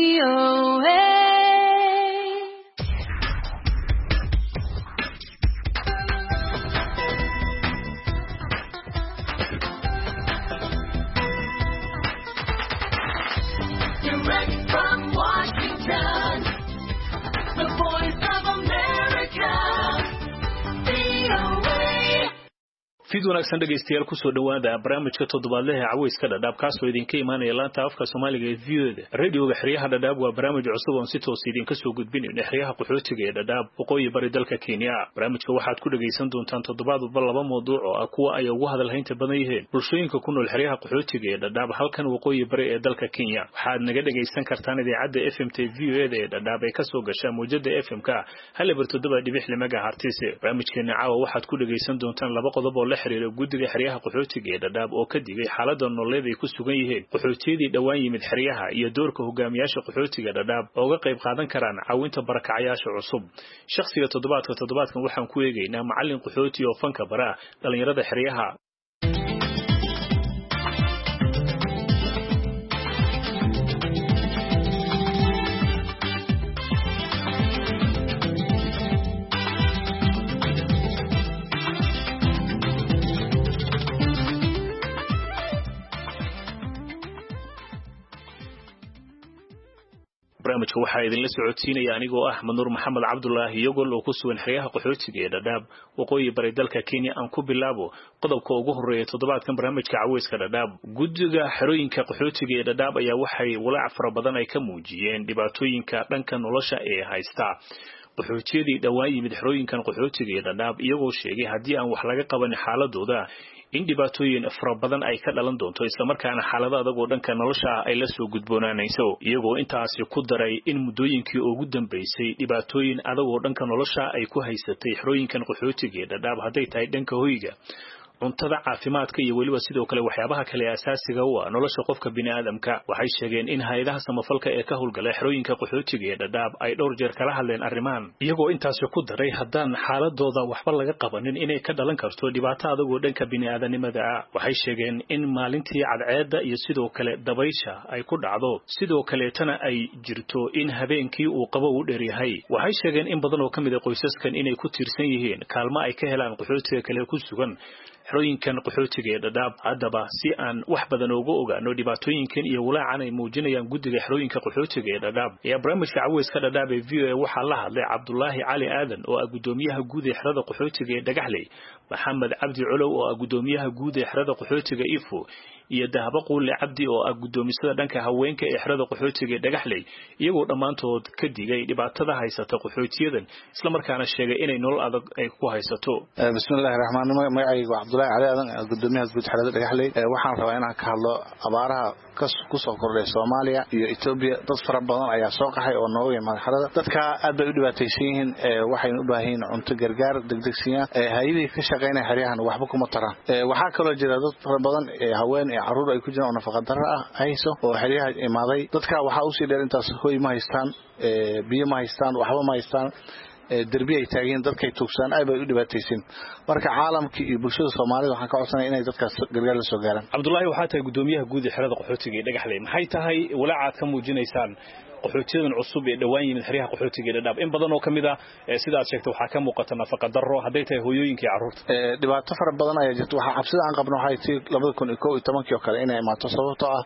[SPEAKER 15] fid wanaagsan dhageystayaal ku soo dhawaada barnaamijka toddobaadlaha caweyska dhadhaab kaasoo idinka imaanaya laanta afka Soomaaliga ee VOda radioga xiriyaha dhadhaab waa barnaamij cusub oo si toos idinka soo gudbinayna xiriyaha qaxootiga ee dhadhaab waqooyi bari dalka Kenya barnaamijka waxaad ku dhageysan doontaan toddobaadba laba mowduuc oo ah kuwa ay ugu hadalhaynta badan yihiin bulshooyinka ku nool xiriyaha qaxootiga ee dhadhaab halkan waqooyi bari ee dalka Kenya waxaad naga dhageysan kartaan idaacadda FMT VOda ee dhadhaab ay ka soo gashaa muujada FM-ka halibar 7.6 megahertz barnaamijkeena caawa waxaad ku dhageysan doontaan laba qodob oo la xiriira guddiga xiriyaha qaxootiga ee dhadhaab oo ka digay xaaladda nololeed ay ku sugan yihiin qaxootiyadii dhawaan yimid xiriyaha iyo doorka hogaamiyaasha qaxootiga dhadhaab oo uga qayb qaadan karaan caawinta barakacayaasha cusub shakhsiga toddobaadkan waxaan ku eegaynaa macallin qaxooti oo fanka bara dhalinyarada xiriyaha barnaamijka waxaa idinla socodsiinaya anigoo ah Manuur Maxamed Cabdullaahi iyagoo ku sugan xiriyaha qaxootiga ee dhadhaab waqooyi bari dalka Kenya aan ku bilaabo qodobka ugu horeeya toddobaadkan barnaamijka caweyska dhadhaab guddiga xerooyinka qaxootiga ee dhadhaab ayaa waxay walaac fara badan ay ka muujiyeen dhibaatooyinka dhanka nolosha ee haysta qaxootiyadii dhawaan yimid xerooyinkan qaxootiga ee dhadhaab iyagoo sheegay haddii aan wax laga qaban xaaladooda in dhibaatooyin fara badan ay ka dhalan doonto isla markaana xaalada adag oo dhanka nolosha ay la soo gudboonaanayso iyagoo intaasi ku daray in muddooyinkii ugu dambeysay dhibaatooyin adag oo dhanka nolosha ay ku haysatay xerooyinkan qaxootiga ee dhadhaab hadday tahay dhanka hoyga cuntada caafimaadka iyo waliba sidoo kale waxyaabaha kale asaasiga u ah nolosha qofka bini'aadamka waxay sheegeen in hay'adaha samafalka ee ka howlgala xerooyinka qaxootiga ee dhadhaab ay dhowr jeer kala hadleen arrimahan iyagoo intaasi ku daray haddaan xaaladooda waxba laga qabanin inay ka dhalan karto dhibaato adag oo dhanka bini'aadanimada ah waxay sheegeen in maalintii cadceedda iyo sidoo kale dabaysha ay ku dhacdo sidoo kaleetana ay jirto in habeenkii uu qabo u dheeryahay waxay sheegeen in badan oo ka mid ah qoysaskan inay ku tiirsan yihiin kaalmo ay ka helaan qaxootiga kale ku sugan xerooyinkan qaxootiga ee dhadhaab haddaba si aan wax badan uga ogaano dhibaatooyinkan iyo walaacan ay muujinayaan guddiga xerooyinka qaxootiga ee dhadhaab ayaa barnaamijka caweyska dhadhaab ee VOA waxaa la hadlay Cabdullaahi Cali Aadan oo ah gudoomiyaha guud ee xerada qaxootiga ee Dhagaxley Maxamed Cabdi Culow oo ah gudoomiyaha guud ee xerada qaxootiga Ifo iyo Dahabo Quule Cabdi oo ah gudoomisada dhanka haweenka ee xerada qaxootiga ee Dhagaxley iyagoo dhammaantood ka digay dhibaatada haysata qaxootiyadan isla markaana sheegay inay nolol adag ay ku haysato
[SPEAKER 16] bismillaahir rahmaanir rahiim magacaygu Cabdullaahi Cali Aadan gudoomiyaha guud xerada Dhagaxley waxaan rabaa inaan ka hadlo abaaraha ku soo kordhay Soomaaliya iyo Itoobiya dad fara badan ayaa soo qaxay oo nooga yimid xerada dadka aad bay u dhibaataysan yihiin waxay u baahan yihiin cunto gargaar degdegsiya hay'adaha ka shaqeynaya xeryahan waxba kuma taraan waxa kale oo jira dad fara badan haween iyo caruur ay ku jiraan oo nafaqa darro ah hayso oo xeryaha imaaday dadka waxa u sii dheer intaas hooy ma haystaan biyo ma haystaan waxba ma haystaan دربي ay taageen dadkay tuugsan ay bay u dhibaataysan marka caalamka iyo bulshada Soomaalida waxaan ka codsanay inay dadka gargaar la soo gaaraan
[SPEAKER 15] Cabdullaahi waxa tahay gudoomiyaha guud ee xerada qaxootiga ee Dhagaxley maxay tahay walaacaad ka muujinaysaan qaxootiyadan cusub ee dhawaan yimid xeryaha qaxootiga ee dhadhaab in badan oo kamid ah sida aad sheegtay waxa ka muuqata nafaqa darro haday tahay hooyooyinka iyo caruurta
[SPEAKER 16] dhibaato fara badan ayaa jirta waxa cabsida aan qabno waxay tii 2011 oo kale inay imaato sababtoo ah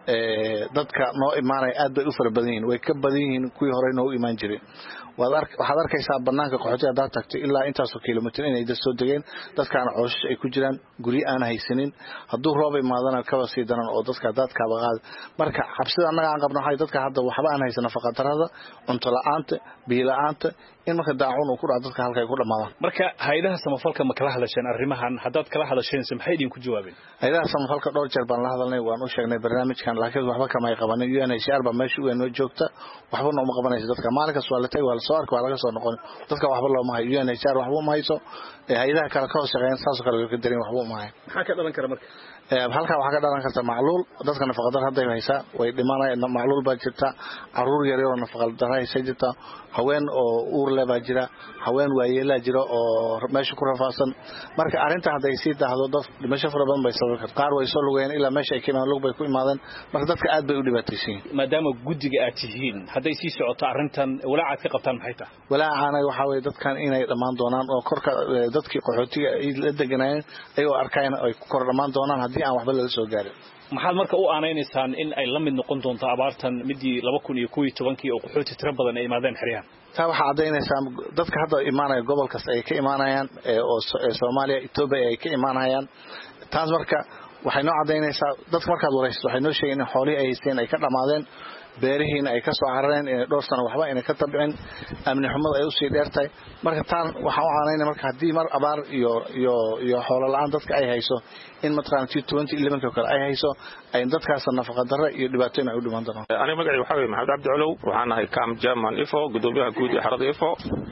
[SPEAKER 16] dadka noo imaanay aad bay u fara badan yihiin way ka badan yihiin kuwii hore noo imaan jiray waxaad arkaysaa banaanka qaxootiga hadaad tagto ilaa intaasoo kilomitir inay dad soo degeen dadkaana cooshash ay ku jiraan guryo aan haysanin hadduu roob imaadana kaba sii daran oo dadka daadkaaba qaada marka xabsida annaga aan qabno waxay dadka hadda waxba aan haysan nafaqa darrada cunto la'aanta biyo la'aanta in marka daacun uu ku dhaco dadka halka ay ku dhamaadaan
[SPEAKER 15] marka hay'adaha samafalka ma kala hadasheen arrimahan haddaad kala hadasheen maxay idin ku jawaabeen
[SPEAKER 16] hay'adaha samafalka dhowr jeer baan la hadalnay waan u sheegnay barnaamijkan laakiin waxba kama ay qabanin UNHCR ba meesha u noo joogta waxba nooma qabanayso dadka maalinkaas waa la tagay waa la soo arkay waa laga soo noqon dadka waxba looma hayo UNHCR waxba ma hayso hay'adaha kale ka shaqeeyaan saas kale ka darin waxba ma hayo
[SPEAKER 15] maxaa ka dhalan kara marka
[SPEAKER 16] halka waxa ka dhalan karta macluul dadka nafaqa darro haday haysa way dhimanayaan macluul baa jirta caruur yar oo nafaqa darro haysa jirta haween oo uur leh baa jira haween waayeelaa jira oo meesha ku rafaasan marka arinta haday si daahdo dad dhimasho fara badan bay sababi kartaa qaar way soo lugayeen ilaa meesha ay ka imaan lug bay ku imaadeen marka dadka aad bay u dhibaataysan
[SPEAKER 15] maadaama gudiga aad tihiin haday si socoto arintan walaac ka qabtaan maxay tahay
[SPEAKER 16] walaacana waxa way dadkan inay dhamaan doonaan oo korka dadkii qaxootiga ay la deganayeen ay oo arkayna ay ku kor dhamaan doonaan hadii aan waxba laga soo gaarin
[SPEAKER 15] maxaad marka u aaneynaysan in ay la mid noqon doonto abaartan midii 2011 oo qaxooti tiro badan ay imaadeen xiriyaha
[SPEAKER 16] taa waxa cadeynaysa dadka hadda imaanaya gobolkaas ay ka imaanayaan oo Soomaaliya Itoobiya ay ka imaanayaan taas marka waxay noo cadeynaysaa dadka markaad waraysto waxay noo sheegeen in xoolihii ay haysteen ay ka dhamaadeen beerihiina ay ka soo carareen in dhowr sano waxba inay ka tabcin amni xumada ay u sii dheertay marka taan waxa u aaneynaa marka hadii mar abaar iyo xoolo la'aan dadka ay hayso in matqaan 2011 kale ay hayso ay dadkaas nafaqa darro iyo dhibaatooyin ay u dhiman doonaan
[SPEAKER 17] aniga magacay waxa weeye Maxamed Cabdi Colow waxaan ahay Camp German Ifo gudoomiyaha guud ee xarada Ifo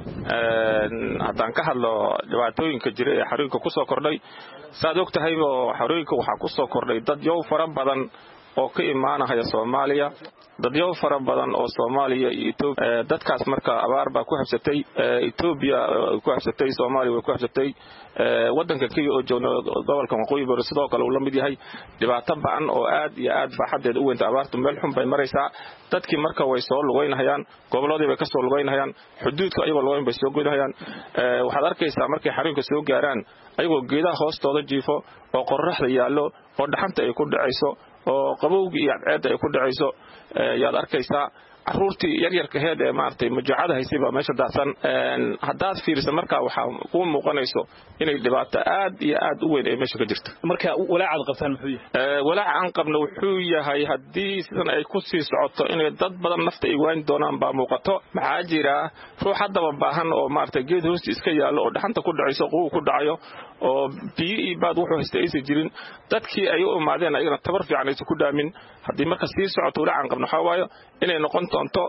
[SPEAKER 17] haddaan ka hadlo dhibaatooyinka jira ee xarooyinka ku soo kordhay saad og tahay xarooyinka waxa ku soo kordhay dad yow fara badan oo ka imaanaya Soomaaliya dadyo fara badan oo Soomaaliya iyo Itoobiya dadkaas marka abaar baa ku habsatay Itoobiya ku habsatay Soomaaliya way ku habsatay wadanka Kenya oo joogno gobolka Waqooyi Bari sidoo kale uu la mid yahay dhibaato baan oo aad iyo aad baaxadeed u weynta abaartu meel xun bay maraysaa dadkii marka way soo lugaynayaan goboladii bay ka soo lugaynayaan xuduudka ayagoo lugayn bay soo goynayaan waxaad arkaysaa markay xarunka soo gaaraan ayagoo geedaha hoostooda jiifo oo qorraxda yaallo oo dhaxanta ay ku dhacayso oo qabowga iyo cadceed ay ku dhacayso yaad arkaysaa caruurtii yaryarka heed ee maartay mujaacada haysay baa meesha daadsan haddaad fiiriso marka waxa ku muuqanayso inay dhibaato aad iyo aad u weyn ay meesha ka jirto
[SPEAKER 15] marka walaacaad qabtaan muxuu yahay
[SPEAKER 17] walaaca aan qabno wuxuu yahay haddii sidan ay ku sii socoto inay dad badan nafta ay waan doonaan baa muuqato maxaa jira ruux haddaba baahan oo maartay geed hoosti iska yaallo oo dhaxanta ku dhacayso qow ku dhacayo oo biyo baad wuxuu haystay aysan jirin dadkii ay u imaadeen ayagana tabar fiican aysan ku dhaamin haddii marka sii socoto walaacan qabno waxa waayo inay noqon doonto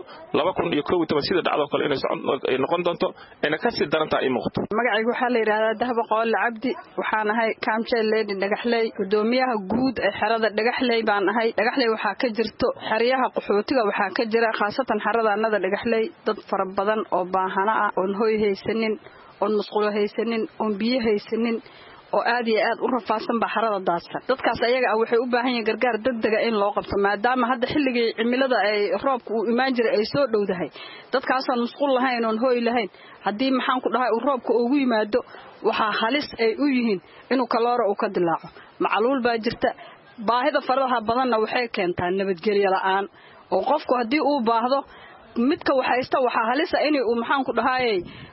[SPEAKER 17] 2011 sida dhacdo kale inay noqon doonto ina ka sii daran tahay muuqato
[SPEAKER 18] magacaygu waxa la yiraahdaa Dahba Qool Cabdi waxaan ahay Camp Lady Dhagaxley gudoomiyaha guud ee xarada Dhagaxley baan ahay Dhagaxley waxa ka jirto xariyaha qaxootiga waxa ka jira khaasatan xaradaanada Dhagaxley dad fara badan oo baahana ah oo hoy haysanin oo musqulo haysanin oo biyo haysanin oo aad iyo aad u rafaasan baxarada daadsan dadkaas ayaga waxay u baahan yihiin gargaar degdeg ah in loo qabto maadaama hadda xilligii cimilada ay roobku u imaan jiray ay soo dhowdahay dadkaas aan musqul lahayn oo hooy lahayn hadii maxaan ku dhahay roobku ugu yimaado waxa halis ay u yihiin inuu kalooro u ka dilaaco macluul baa jirta baahida faraha badanna waxay keentaa nabadgelyo la'aan oo qofku hadii uu baahdo midka waxaysta waxa halis ah inuu maxaan ku dhahay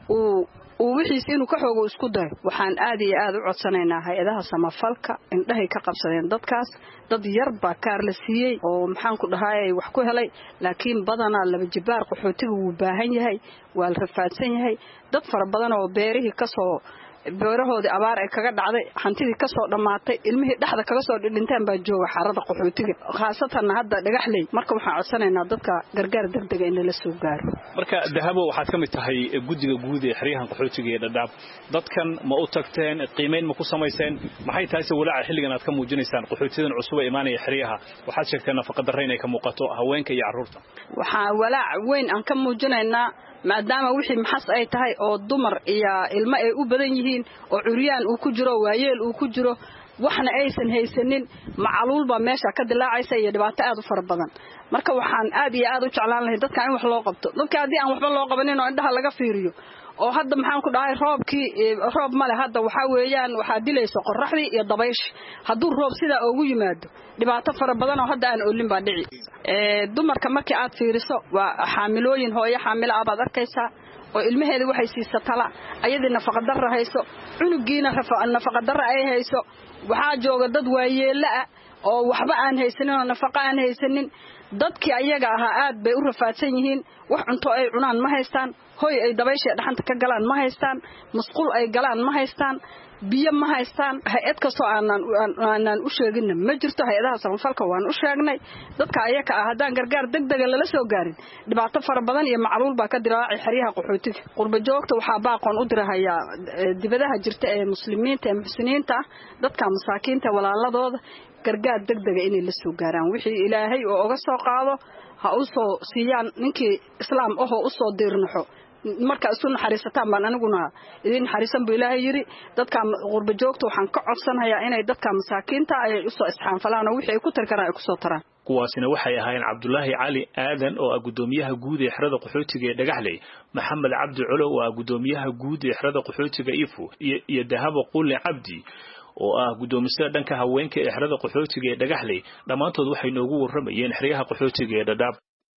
[SPEAKER 18] uu wixiis inuu ka xoogo isku dayo waxaan aad iyo aad u codsanaynaa hay'adaha samafalka indhahay ka qabsadeen dadkaas dad yar baa kaar la siiyay oo maxaan ku dhahay wax ku helay laakiin badana laba jibaar qaxootiga uu baahan yahay waa la rafaadsan yahay dad fara badan oo beerihii ka soo beerahoodii abaar ay kaga dhacday hantidii ka soo dhamaatay ilmihii dhaxda kaga soo dhinteen baa jooga xarada qaxootiga khaasatan hadda Dhagaxley marka waxaan codsanaynaa dadka gargaar degdeg ah in la soo gaaro
[SPEAKER 15] marka Dahabo waxaad ka mid tahay gudiga guud ee xiriyahan qaxootiga ee Dadaab dadkan ma u tagteen qiimeyn ma ku samayseen maxay tahay walaaca xilligan aad ka muujinaysaan qaxootidan cusub ee imaanaya xiriyaha waxaad sheegteen nafaqa darro inay ka muuqato haweenka iyo carruurta
[SPEAKER 18] waxa walaac weyn aan ka muujinaynaa maadaama wixii maxas ay tahay oo dumar iyo ilmo ay u badan yihiin oo curyaan uu ku jiro waayeel uu ku jiro waxna aysan haysanin macluul ba meesha ka dilaacaysa iyo dhibaato aad u fara badan marka waxaan aad iyo aad u jeclaan lahayn dadka in wax loo qabto dadka hadii aan waxba loo qabanin oo indhaha laga fiiriyo oo hadda maxaan ku dhahay roob male hadda waxa weeyaan waxa dilayso qorraxdii iyo dabaysh haduu roob sida ugu yimaado dhibaato fara badan oo hadda aan oolin baa dhici dumarka markii aad fiiriso waa xaamilooyin hooyo xaamil ah baad arkaysaa oo ilmaheeda waxay siisatala ayadii nafaqa darro hayso cunugiina nafaqa darro ay hayso waxa jooga dad waayeela ah oo waxba aan haysanin oo nafaqa aan haysanin dadkii ayaga ahaa aad bay u rafaadsan yihiin wax cunto ay cunaan ma haystaan hoy ay dabaysha dhaxanta ka galaan ma haystaan musqul ay galaan ma haystaan biyo ma haystaan hay'ad kasto aanan u sheegin ma jirto hay'adaha samafalka waan u sheegnay dadka ayaga ah hadaan gargaar degdeg ah lala soo gaarin dhibaato fara badan iyo macluul baa ka dilaacay xiriyaha qaxootiga qurba joogta waxa baaqoon u dirahaya dibadaha jirta ee muslimiinta ee muxsiniinta dadka masaakiinta walaaladooda gargaar degdega inay la soo gaaraan wixii ilaahay oo uga soo qaado ha u soo siiyaan ninkii islaam ahoo u soo diirnaxo marka isu naxariisataan baan aniguna idin naxariisan buu ilaahay yiri dadka qurba joogta waxaan ka codsanayaa inay dadka masaakiinta ay u soo isxaanfalaan oo wixii ay ku tarkaraan ay ku soo taraan
[SPEAKER 15] kuwaasina waxay ahaayeen Cabdullaahi Cali Aadan oo ah gudoomiyaha guud ee xerada qaxootiga ee Dhagaxley Maxamed Cabdi Culo oo ah gudoomiyaha guud ee xerada qaxootiga Ifo iyo Dahabo Quli Cabdi oo ah gudoomiyaha dhanka haweenka ee xerada qaxootiga ee Dhagaxley dhamaantood waxay noogu waramayeen xeryaha qaxootiga ee Dadaab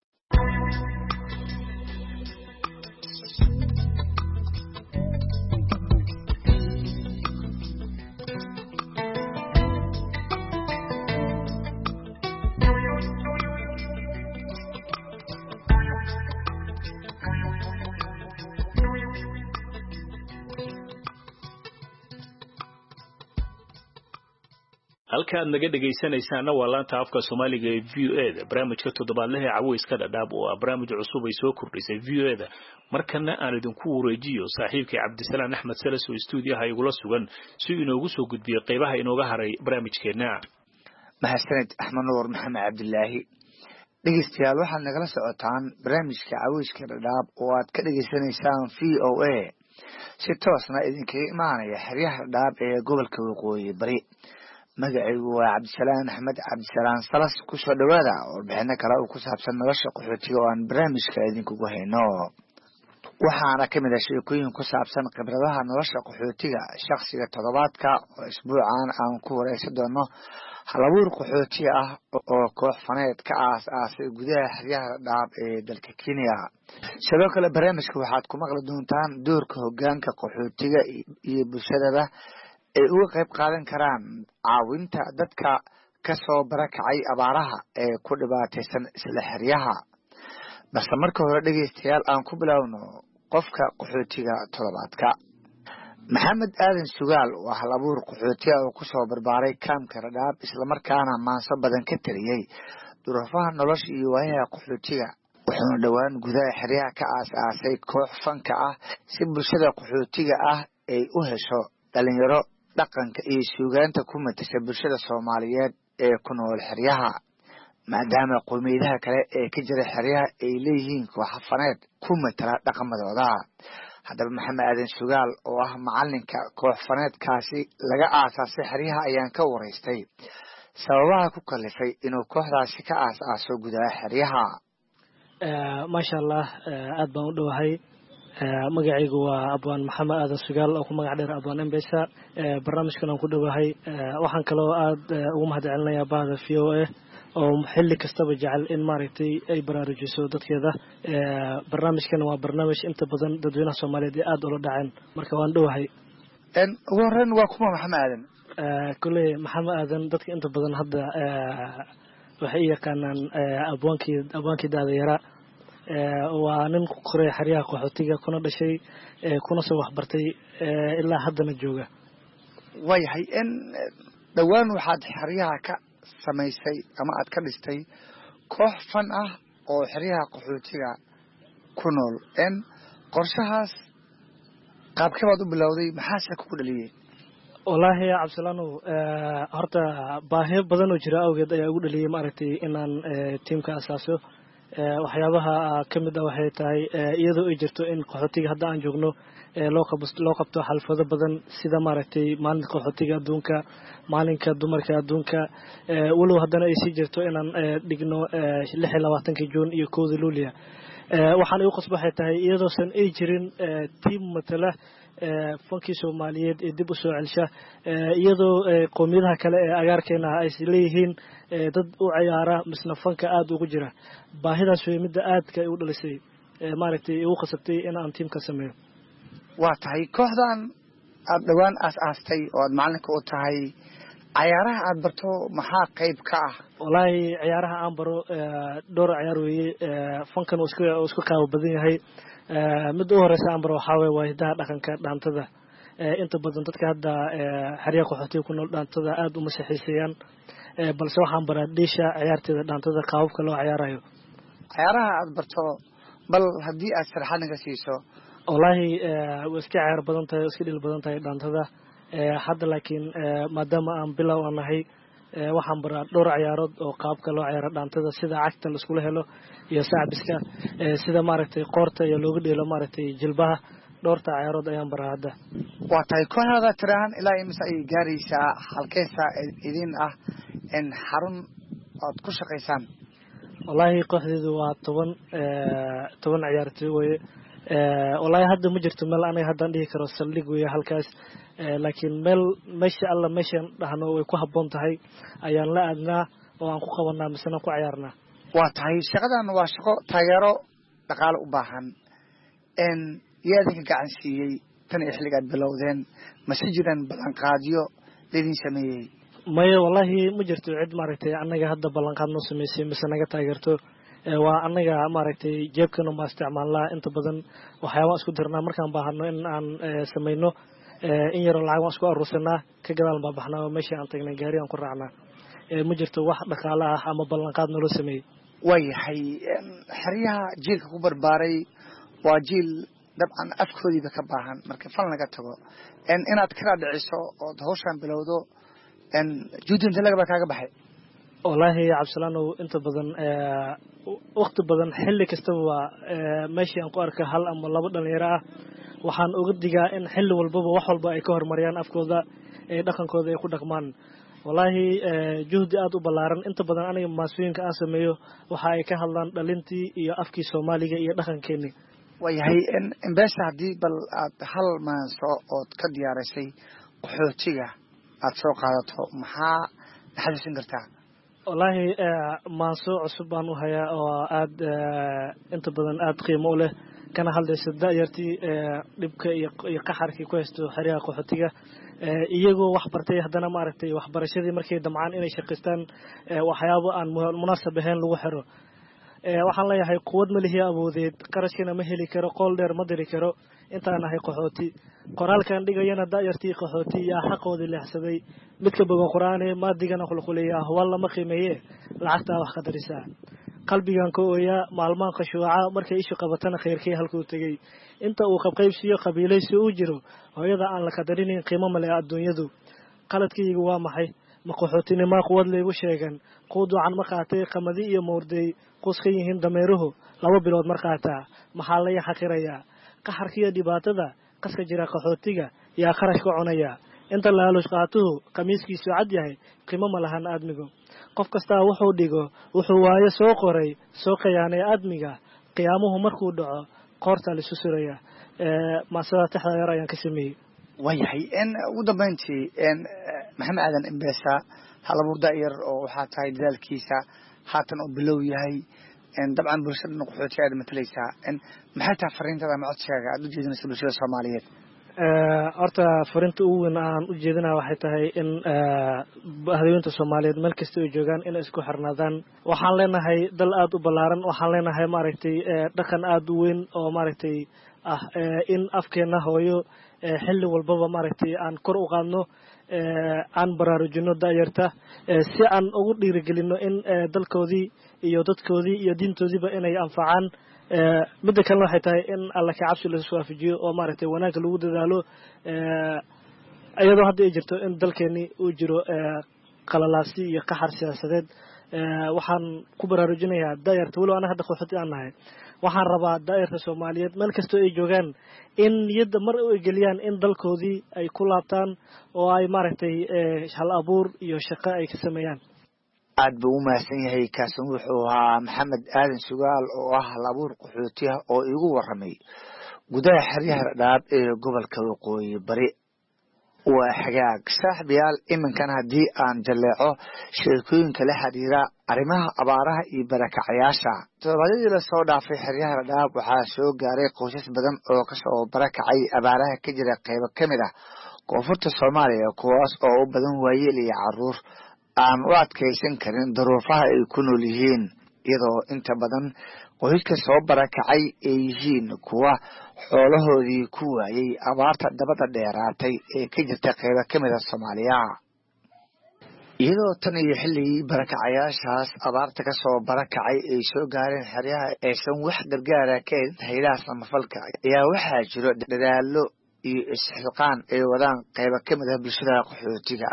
[SPEAKER 15] halka naga dhageysanaysaana waa laanta afka Soomaaliga ee VOA barnaamijka toddobaadlaha caweyska Dadaab oo barnaamij cusub ay soo kordhisay VOA markana aan idinku wareejiyo saaxiibkay Cabdisalaan Axmed Salas oo stuudiyaha igula sugan si inoogu soo gudbiyo qaybaha inooga haray barnaamijkeena
[SPEAKER 19] mahadsanid Axmed Nuur Maxamed Cabdilaahi dhageystayaal waxaad nagala socotaan barnaamijka caweyska Dadaab oo aad ka dhageysanaysaan VOA si toosna idinkaga imaanaya xeryaha Dadaab ee gobolka Waqooyi Bari magacaygu waa Cabdisalaan Axmed Cabdisalaan Salas ku soo dhawaada warbixino kale oo ku saabsan nolosha qaxootiga oo aan barnaamijka idinkugu hayno waxaana ka mid ah sheekooyin ku saabsan khibradaha nolosha qaxootiga shakhsiga toddobaadka oo isbuucan aan ku wareysan doono halabuur qaxooti ah oo koox faneed ka aas-aasay gudaha xeryaha Dadaab ee dalka Kenya sidoo kale barnaamijka waxaad ku maqli doontaan doorka hoggaanka qaxootiga iyo bulshada ay uga qayb qaadan karaan caawinta dadka ka soo barakacay abaaraha ee ku dhibaataysan isla xeryaha balse marka hore dhageystayaal aan ku bilowno qofka qaxootiga toddobaadka Maxamed Aadan Sugaal waa halabuur qaxootiga oo ku soo barbaaray kaamka Dadaab isla markaana maanso badan ka taliyay duruufaha nolosha iyo waayaha qaxootiga wuxuuna dhowaan gudaha xeryaha ka aas-aasay koox fanka ah si bulshada qaxootiga ah ay u hesho dhalinyaro dhaqanka iyo suugaanta ku matasha bulshada Soomaaliyeed ee ku nool xeryaha maadaama qoomiyadaha kale ee ka jira xeryaha ay leeyihiin koox faneed ku matala dhaqamadooda haddaba Maxamed Aadan Sugaal oo ah macalinka koox faneedkaasi laga aasaasay xeryaha ayaan ka wareystay sababaha ku kalifay inuu kooxdaasi ka aas-aaso gudaha xeryaha
[SPEAKER 20] maasha Allah aad baan u dhawahay magacaygu waa Abwaan Maxamed Aadan Sugaal oo ku magac dheer Abwaan Embesa barnaamijkan aan ku dhawahay waxaan kaloo aad ugu mahadcelinayaa bahda VOA oo xilli kastaba jecel in maaragtay ay baraarujiso dadkeeda barnaamijkan waa barnaamij inta badan dadweynaha Soomaaliyeed aad ula dhaceen marka waan dhawahay
[SPEAKER 19] ugu horreyn waa kuma Maxamed Aadan
[SPEAKER 20] kuley Maxamed Aadan dadka inta badan hadda waxay yaqaanaan abwaankii daada yara waa nin ku koray xeryaha qaxootiga kuna dhashay kuna soo waxbartay ilaa haddana jooga
[SPEAKER 19] waayahay dhowaan waxaad xeryaha ka samaysay ama aad ka dhistay koox fan ah oo xeryaha qaxootiga ku nool qorshahaas qaabkee baad u bilowday maxaase kugu dhaliyey
[SPEAKER 20] wallaahi Cabdisalaanow horta baahi badan oo jira awgeed ayaa ugu dhaliyey maaragtay inaan tiimka asaaso waxyaabaha ka mid ah waxay tahay iyadoo ay jirto in qaxootiga hadda aan joogno loo qabto xalfado badan sida maaragtay maalinka qaxootiga adduunka maalinka dumarka adduunka walow haddana ay sii jirto inaan dhigno 26 Juun iyo 1 Luulyo waxaan igu qasbo waxay tahay iyadoosan ay jirin tiim matala fankii Soomaaliyeed ee dib u soo celsha iyadoo qoomiyadaha kale ee agaarkeena ay leeyihiin dad u ciyaara misna fanka aad ugu jira baahidaas way mid aadka u dhalisay maaragtay igu qasabtay in aan tiimka sameeyo
[SPEAKER 19] waa tahay kooxdan aad dhawaan aas-aastay oo aad macalinka u tahay ciyaaraha aad barto maxaa qayb ka ah
[SPEAKER 20] wallaahi ciyaaraha aan baro dhowr ciyaar weeye fankan uu isku qaabo badan yahay mid u horeysa aan baro waxaa weeye waa hidaha dhaqanka dhaantada inta badan dadka hadda xeryaha qaxootiga ku nool dhaantada aad uma saxiisayaan balse waxaan baraa dhiisha ciyaarteeda dhaantada qaababka loo ciyaarayo
[SPEAKER 19] ciyaaraha aad barto bal haddii aad sharaxaad naga siiso
[SPEAKER 20] wallaahi way iska ciyaar badan tahay iska dhil badan tahay dhaantada hadda laakiin maadaama aan bilow aan nahay waxaan baraa dhowr ciyaarood oo qaabka loo ciyaaro dhaantada sida cagta la iskula helo iyo sacbiska sida maaragtay qoorta iyo looga dheelo maaragtay jilbaha dhowrta ciyaarood ayaan baraa hadda
[SPEAKER 19] waa tahay kooxdaada tirahan ilaa imise ayay gaaraysaa halkeesa idin ah in xarun aad ku shaqaysaan
[SPEAKER 20] wallaahi kooxdeedu waa toban ciyaartoy weye wallaahi hadda ma jirto meel aniga haddaan dhihi karo saldhig weeye halkaas laakiin meesha alla meeshaan dhahno way ku habboon tahay ayaan la aadnaa oo aan ku qabanaa misena ku ciyaarnaa
[SPEAKER 19] waa tahay shaqadan waa shaqo taageero dhaqaale u baahan yaa idinka gacan siiyey tan iyo xilligaad bilowdeen mase jiraan ballanqaadyo laydin sameeyey
[SPEAKER 20] maya wallaahi ma jirto cid maaragtay annaga hadda ballanqaad noo samaysay mise naga taageerto waa annaga maaragtay jeebkana ma isticmaalnaa inta badan waxyaabaan isku dirnaa markaan baahano in aan samayno in yaroo lacag waan isku aruursanaa ka gadaal baa baxnaa oo meeshii aan tagnay gaari aan ku raacnaa ma jirto wax dhaqaale ah ama ballanqaad naloo sameeyey
[SPEAKER 19] waayahay xeryaha jiilka ku barbaaray waa jiil dabcan afkoodiiba ka baahan marka fal laga tago inaad ka dhaadhiciso ood hawshaan bilowdo juhdi inta lagaba kaaga baxay
[SPEAKER 20] wallaahi cabdisalaanow inta badan waqti badan xilli kastaba waa meeshii aan ku arka hal ama laba dhalinyaro ah waxaan uga digaa in xilli walbaba wax walba ay ka horumariyaan afkooda dhaqankooda ay ku dhaqmaan wallaahi juhdi aad u ballaaran inta badan aniga maasooyinka aan sameeyo waxa ay ka hadlaan dhalintii iyo afkii soomaaliga iyo dhaqankeeni
[SPEAKER 19] waayahay Embesa haddii bal aad hal maanso ood ka diyaarisay qaxootiga aad soo qaadato maxaa xasuusin kartaa
[SPEAKER 20] wallaahi maanso cusub baan u hayaa oo aad inta badan aad qiimo u leh kana hadlaysa da'yartii dhibka iyo qaxarkii ku haysto xeryaha qaxootiga iyagoo wax bartay haddana maaragtay waxbarashadii markay damcaan inay shaqaystaan waxyaabo aan munaasab ahayn lagu xiro waxaan leeyahay quwad ma lihi awoodeed qarashkana ma heli karo qool dheer ma diri karo intaan ahay qaxooti qoraalkan dhigayana da'yartii qaxooti yaa xaqoodii leexsaday midka bogan qur'aane maadigana qulquliya walla ma qiimeeye lacagtaa wax ka darisaa qalbigan ka ooyaa maalmaan khashuuca markay ishu qabatana khayrkii halkuu tegey inta uu qabqaybsiyo qabiilaysi uu jiro hooyada aan la qadarinin qiimo male adduunyadu qaladkaygu waa maxay ma qaxootinimaa quwad laygu sheegan quuduucan ma qaatay qamadi iyo moorday qus ka yihiin dameeruhu 2 bilood mar qaataa maxaa laya xaqirayaa qaxarkiyo dhibaatada qaska jira qaxootiga yaa kharash ka cunaya inta laalush qaatuhu qamiiskiisu cad yahay qiimo ma lahan aadmigu qof kasta wuxuu dhigo wuxuu waayo soo qoray soo qiyaanay aadmiga qiyaamuhu markuu dhaco qoorta la susuraya maasada taxda yar ayaan ka sameeyay
[SPEAKER 19] waayahay ugu dambeyntii maxamed aadan Embesa halabuur daayar oo waxaa tahay dadaalkiisa haatan oo bilow yahay dabcan bulshada qaxootiga aad matalaysaa maxay tahay fariintada ama codsiga aad u jeedinayso bulshada Soomaaliyeed
[SPEAKER 20] horta fariinta ugu weyn aan u jeedinaa waxay tahay in haweenka Soomaaliyeed meel kasta ay joogaan in isku xirnaadaan waxaan leenahay dal aad u ballaaran waxaan leenahay maaragtay dhaqan aad u weyn oo maaragtay in afkeena hooyo xilli walbaba maaragtay aan kor u qaadno aan baraarujino daayarta si aan ugu dhiirigelino in dalkoodii iyo dadkoodii iyo diintoodiiba inay anfacaan midda kalena waxay tahay in alla ka cabsi la isku waafajiyo oo maaragtay wanaag lagu dadaalo iyadoo hadda ay jirto in dalkeeni uu jiro qalalaasi iyo qaxar siyaasadeed waxaan ku baraarujinayaa daayarta walow anaga hadda qaxooti aan nahay waxaan rabaa daayarta Soomaaliyeed meel kasta ay joogaan in niyadda mar ay geliyaan in dalkoodii ay ku laabtaan oo ay maaragtay hal abuur iyo shaqo ay ka sameeyaan
[SPEAKER 19] aad buu u mahadsan yahay kaasan wuxuu ahaa maxamed aadan sugaal oo ah hal abuur qaxooti ah oo igu waramay gudaha xeryaha dhaab ee gobolka waqooyi bari waa xagaag saaxiibayaal iminkan haddii aan jaleeco sheekooyinka la xiriira arrimaha abaaraha iyo barakacayaasha toddobaadyadii la soo dhaafay xeryaha dhaab waxaa soo gaaray qoysas badan oo kasoo barakacay abaaraha ka jira qaybo ka mid ah koonfurta Soomaaliya kuwaas oo u badan waayeel iyo caruur aan u adkaysan karin duruufaha ay ku nool yihiin iyadoo inta badan qoyska soo barakacay ay yihiin kuwa xoolahoodii ku waayay abaarta dabada dheeraatay ee ka jirta qaybo ka mid ah Soomaaliya iyadoo tan iyo xilligii barakacayaashaas abaarta ka soo barakacay ay soo gaareen xeryaha aysan wax gargaara ka helin hay'adaha samafalka ayaa waxaa jiro dadaalo iyo isxilqaan ay wadaan qaybo ka mid ah bulshada qaxootiga ah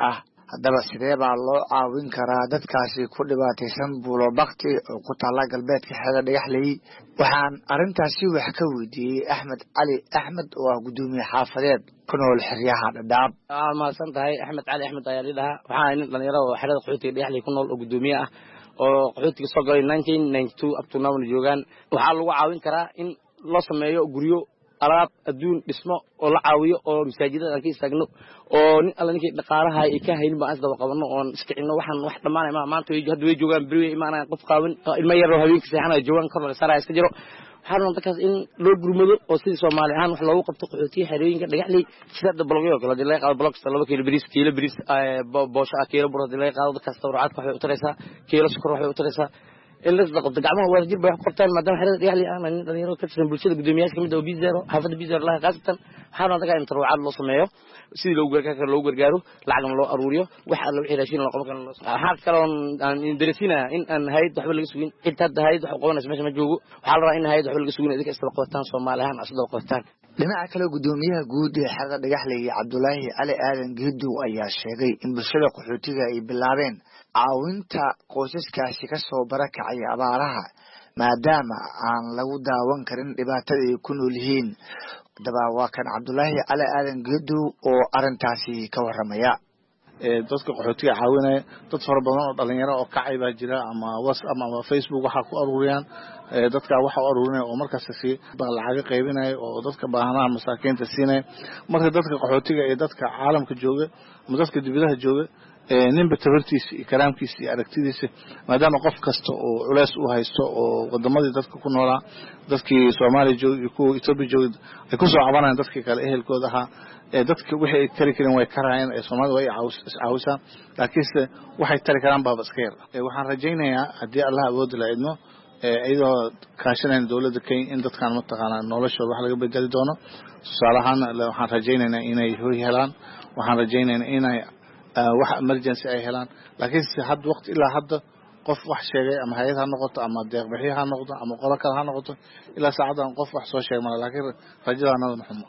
[SPEAKER 19] haddaba sidee baa loo caawin karaa dadkaasi ku dhibaataysan buulo bakti oo ku taalla galbeedka xeeda dhagaxley waxaan arrintaasi wax ka weydiiyey axmed cali axmed oo ah guddoomiye xaafadeed ku nool xeryaha dhadhaab
[SPEAKER 21] mahadsan tahay axmed cali axmed ayaa lidhahaa waxaa nin dhalinyaro oo xerada qaxootiga dhagaxley ku nool oo guddoomiye ah oo qaxootiga soo galay 1992 up to now joogaan waxaa lagu caawin karaa in loo sameeyo guryo alaab adduun dhismo oo la caawiyo oo masaajidada aan ka istaagno oo nin alla ninkii dhaqaalaha ay ka haynin baan isdaba qabanno oon iskicino waxaan wax dhammaanay maanta hadda way joogaan beri way imaanayaan qof qaawan ilmo yar oo habeenkii seexanaya joogaan kor saaraya iska jiro waxaa rabaa dadkaas in loo gurmado oo sidii Soomaali ahaan wax loogu qabto qaxootiga xerooyinka dhagaxley sida blogyo kala dilay qaado blog kasta 2 kiilo bariis boosha kiilo bur dilay qaado dadkaas tawraad wax way u taraysaa kiilo sokor wax way u taraysaa إلا صدقت جماعة واجب بيحقبتان ما دام حريق يعني أنا نيرو كتير بالشدة قدومياش كم ده بيزيرو حافظ بيزير الله قاسة حاول هذا قاعد يتروع على الله سماه سيد لو جرك لو جرجارو لعجم الله أروريو وحال لو حيراشين الله قبل الله حال كلام إن درسينا إن هاي تحول الجسوين أنت هاي تحققنا سماش مجوجو وحال رأينا هاي تحول الجسوين إذا استبقتان Soomaalihan أصدقتان
[SPEAKER 19] dhinaca kale gudoomiyaha guud ee xerada dhagaxley Cabdullaahi Cali Aadan Geedo ayaa sheegay in bulshada qaxootiga ay bilaabeen caawinta qoysaskaasi ka soo barakacay abaaraha maadaama aan lagu daawan karin dhibaatada ay ku nool yihiin daba waa kan Cabdullaahi Cali Aadan Geedo oo arintaasi ka waramaya
[SPEAKER 16] dadka qaxootiga caawinaya dad fara badan oo dhalinyaro oo kacay baa jira ama WhatsApp ama Facebook waxa ku aruuriyaan dadka waxa u aruurinay oo markaas si lacag qaybinay oo dadka baahanaha masaakiinta siinay marka dadka qaxootiga ee dadka caalamka jooga ama dadka dibadaha jooga ninba tabartiisa iyo karaamkiisa iyo aragtidiisa maadaama qof kasta oo culays u haysto oo wadamadii dadka ku noolaa dadkii Soomaaliya joogay iyo kuwa Itoobiya joogay ay ku soo cabanayaan dadkii kale ehelkooda ahaa dadka wixii ay tari kareen way karayeen ee Soomaaliya way caawisa laakiinse waxay tari karaan baaba iska yar waxaan rajaynayaa haddii Allah awood la idmo iyadoo kaashanayna dawladda Kenya in dadkan ma taqaanaa noloshooda wax laga bedeli doono tusaalahaan waxaan rajaynaynaa inay hoy helaan waxaan rajaynaynaa inay wax emergency ay helaan laakiinse had waqti ilaa hadda qof wax sheegay ama hay'ad ha noqoto ama deeq bixiye ha noqoto ama qolo kale ha noqoto ilaa saacadan qof wax soo sheegay ma laakiin rajadaanada maxumo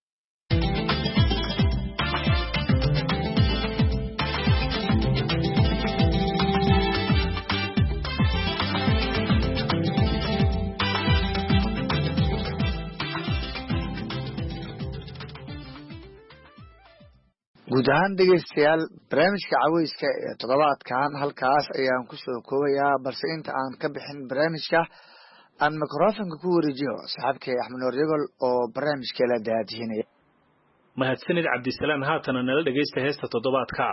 [SPEAKER 19] guud ahaan dhegeystayaal barnaamijka caweyska ee toddobaadkan halkaas ayaan ku soo koobayaa balse inta aan ka bixin barnaamijka aan mikrofonka ku wareejiyo saxaabkay Axmed Nuur Yagol oo barnaamijka la daadihinaya
[SPEAKER 15] mahadsanid Cabdisalaam haatana nala dhageysta heesta toddobaadka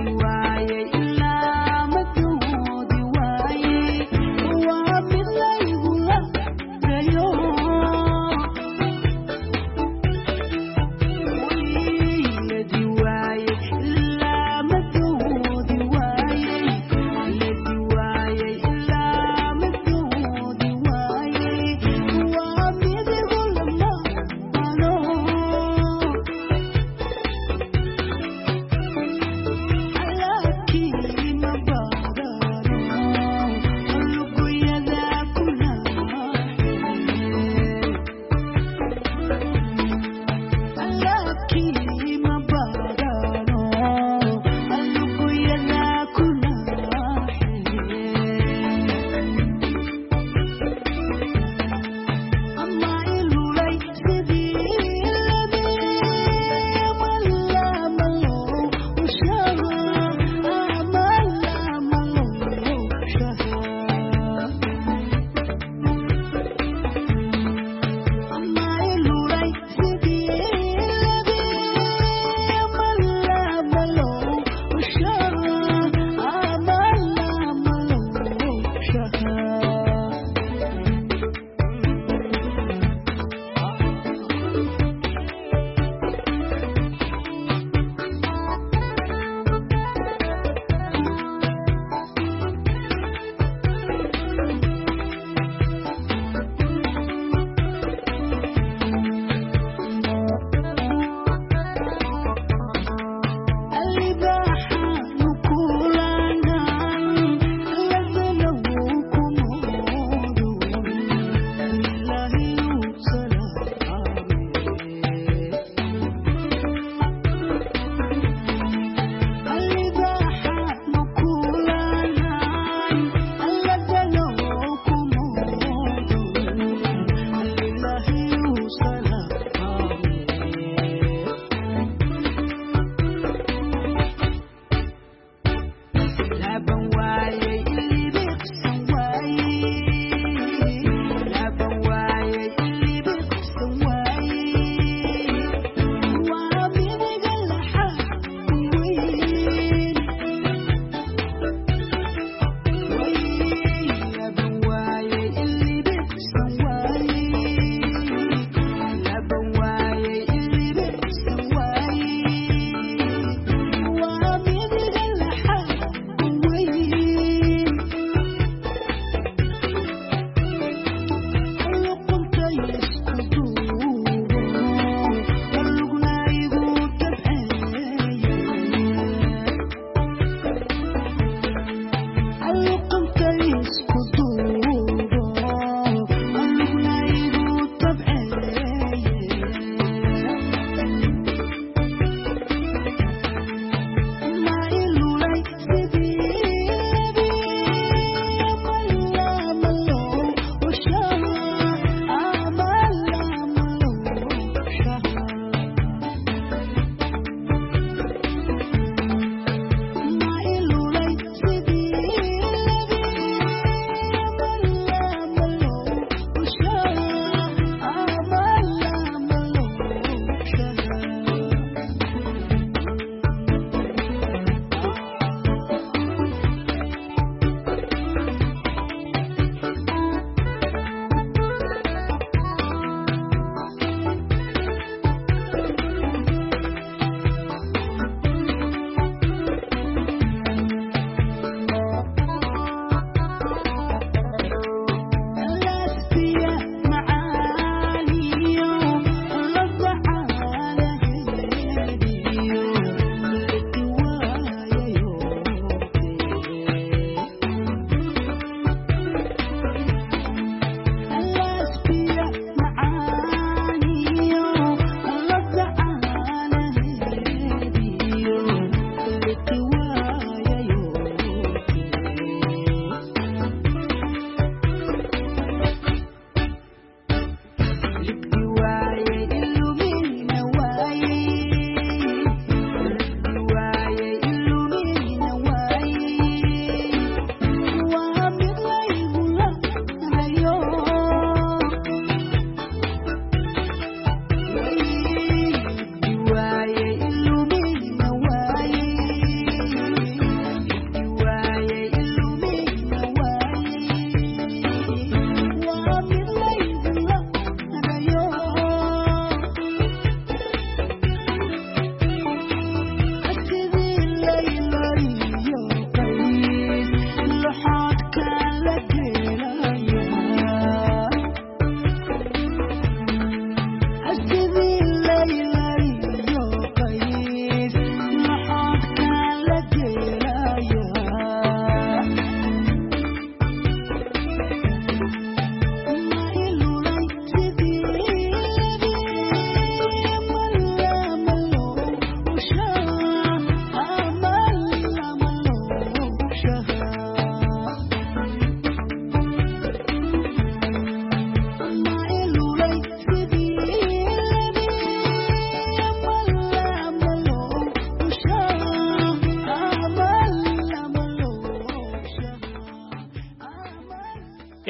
[SPEAKER 22] Like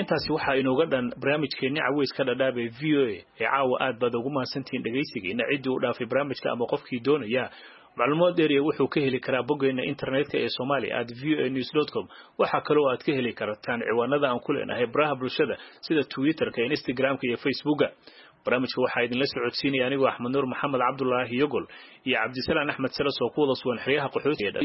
[SPEAKER 15] intaasi waxa inooga dhan barnaamijkeena caweyska dhadhaab ee VOA ee caawa aad baad ugu mahadsantiin dhageysigeena cidii u dhaafay barnaamijka ama qofkii doonaya macluumaad dheeriya wuxuu ka heli karaa boggeena internetka ee Somali@voanews.com waxa kale oo aad ka heli kartaan ciwaanada aan ku leenahay baraha bulshada sida Twitterka, Instagramka iyo Facebooka. barnaamijka waxaa idinla socodsiinaya anigoo Axmed Nuur Maxamed Cabdullaahi Yogol iyo Cabdisalaan Axmed Salas oo ku wada sugan xiriyaha qaxootiga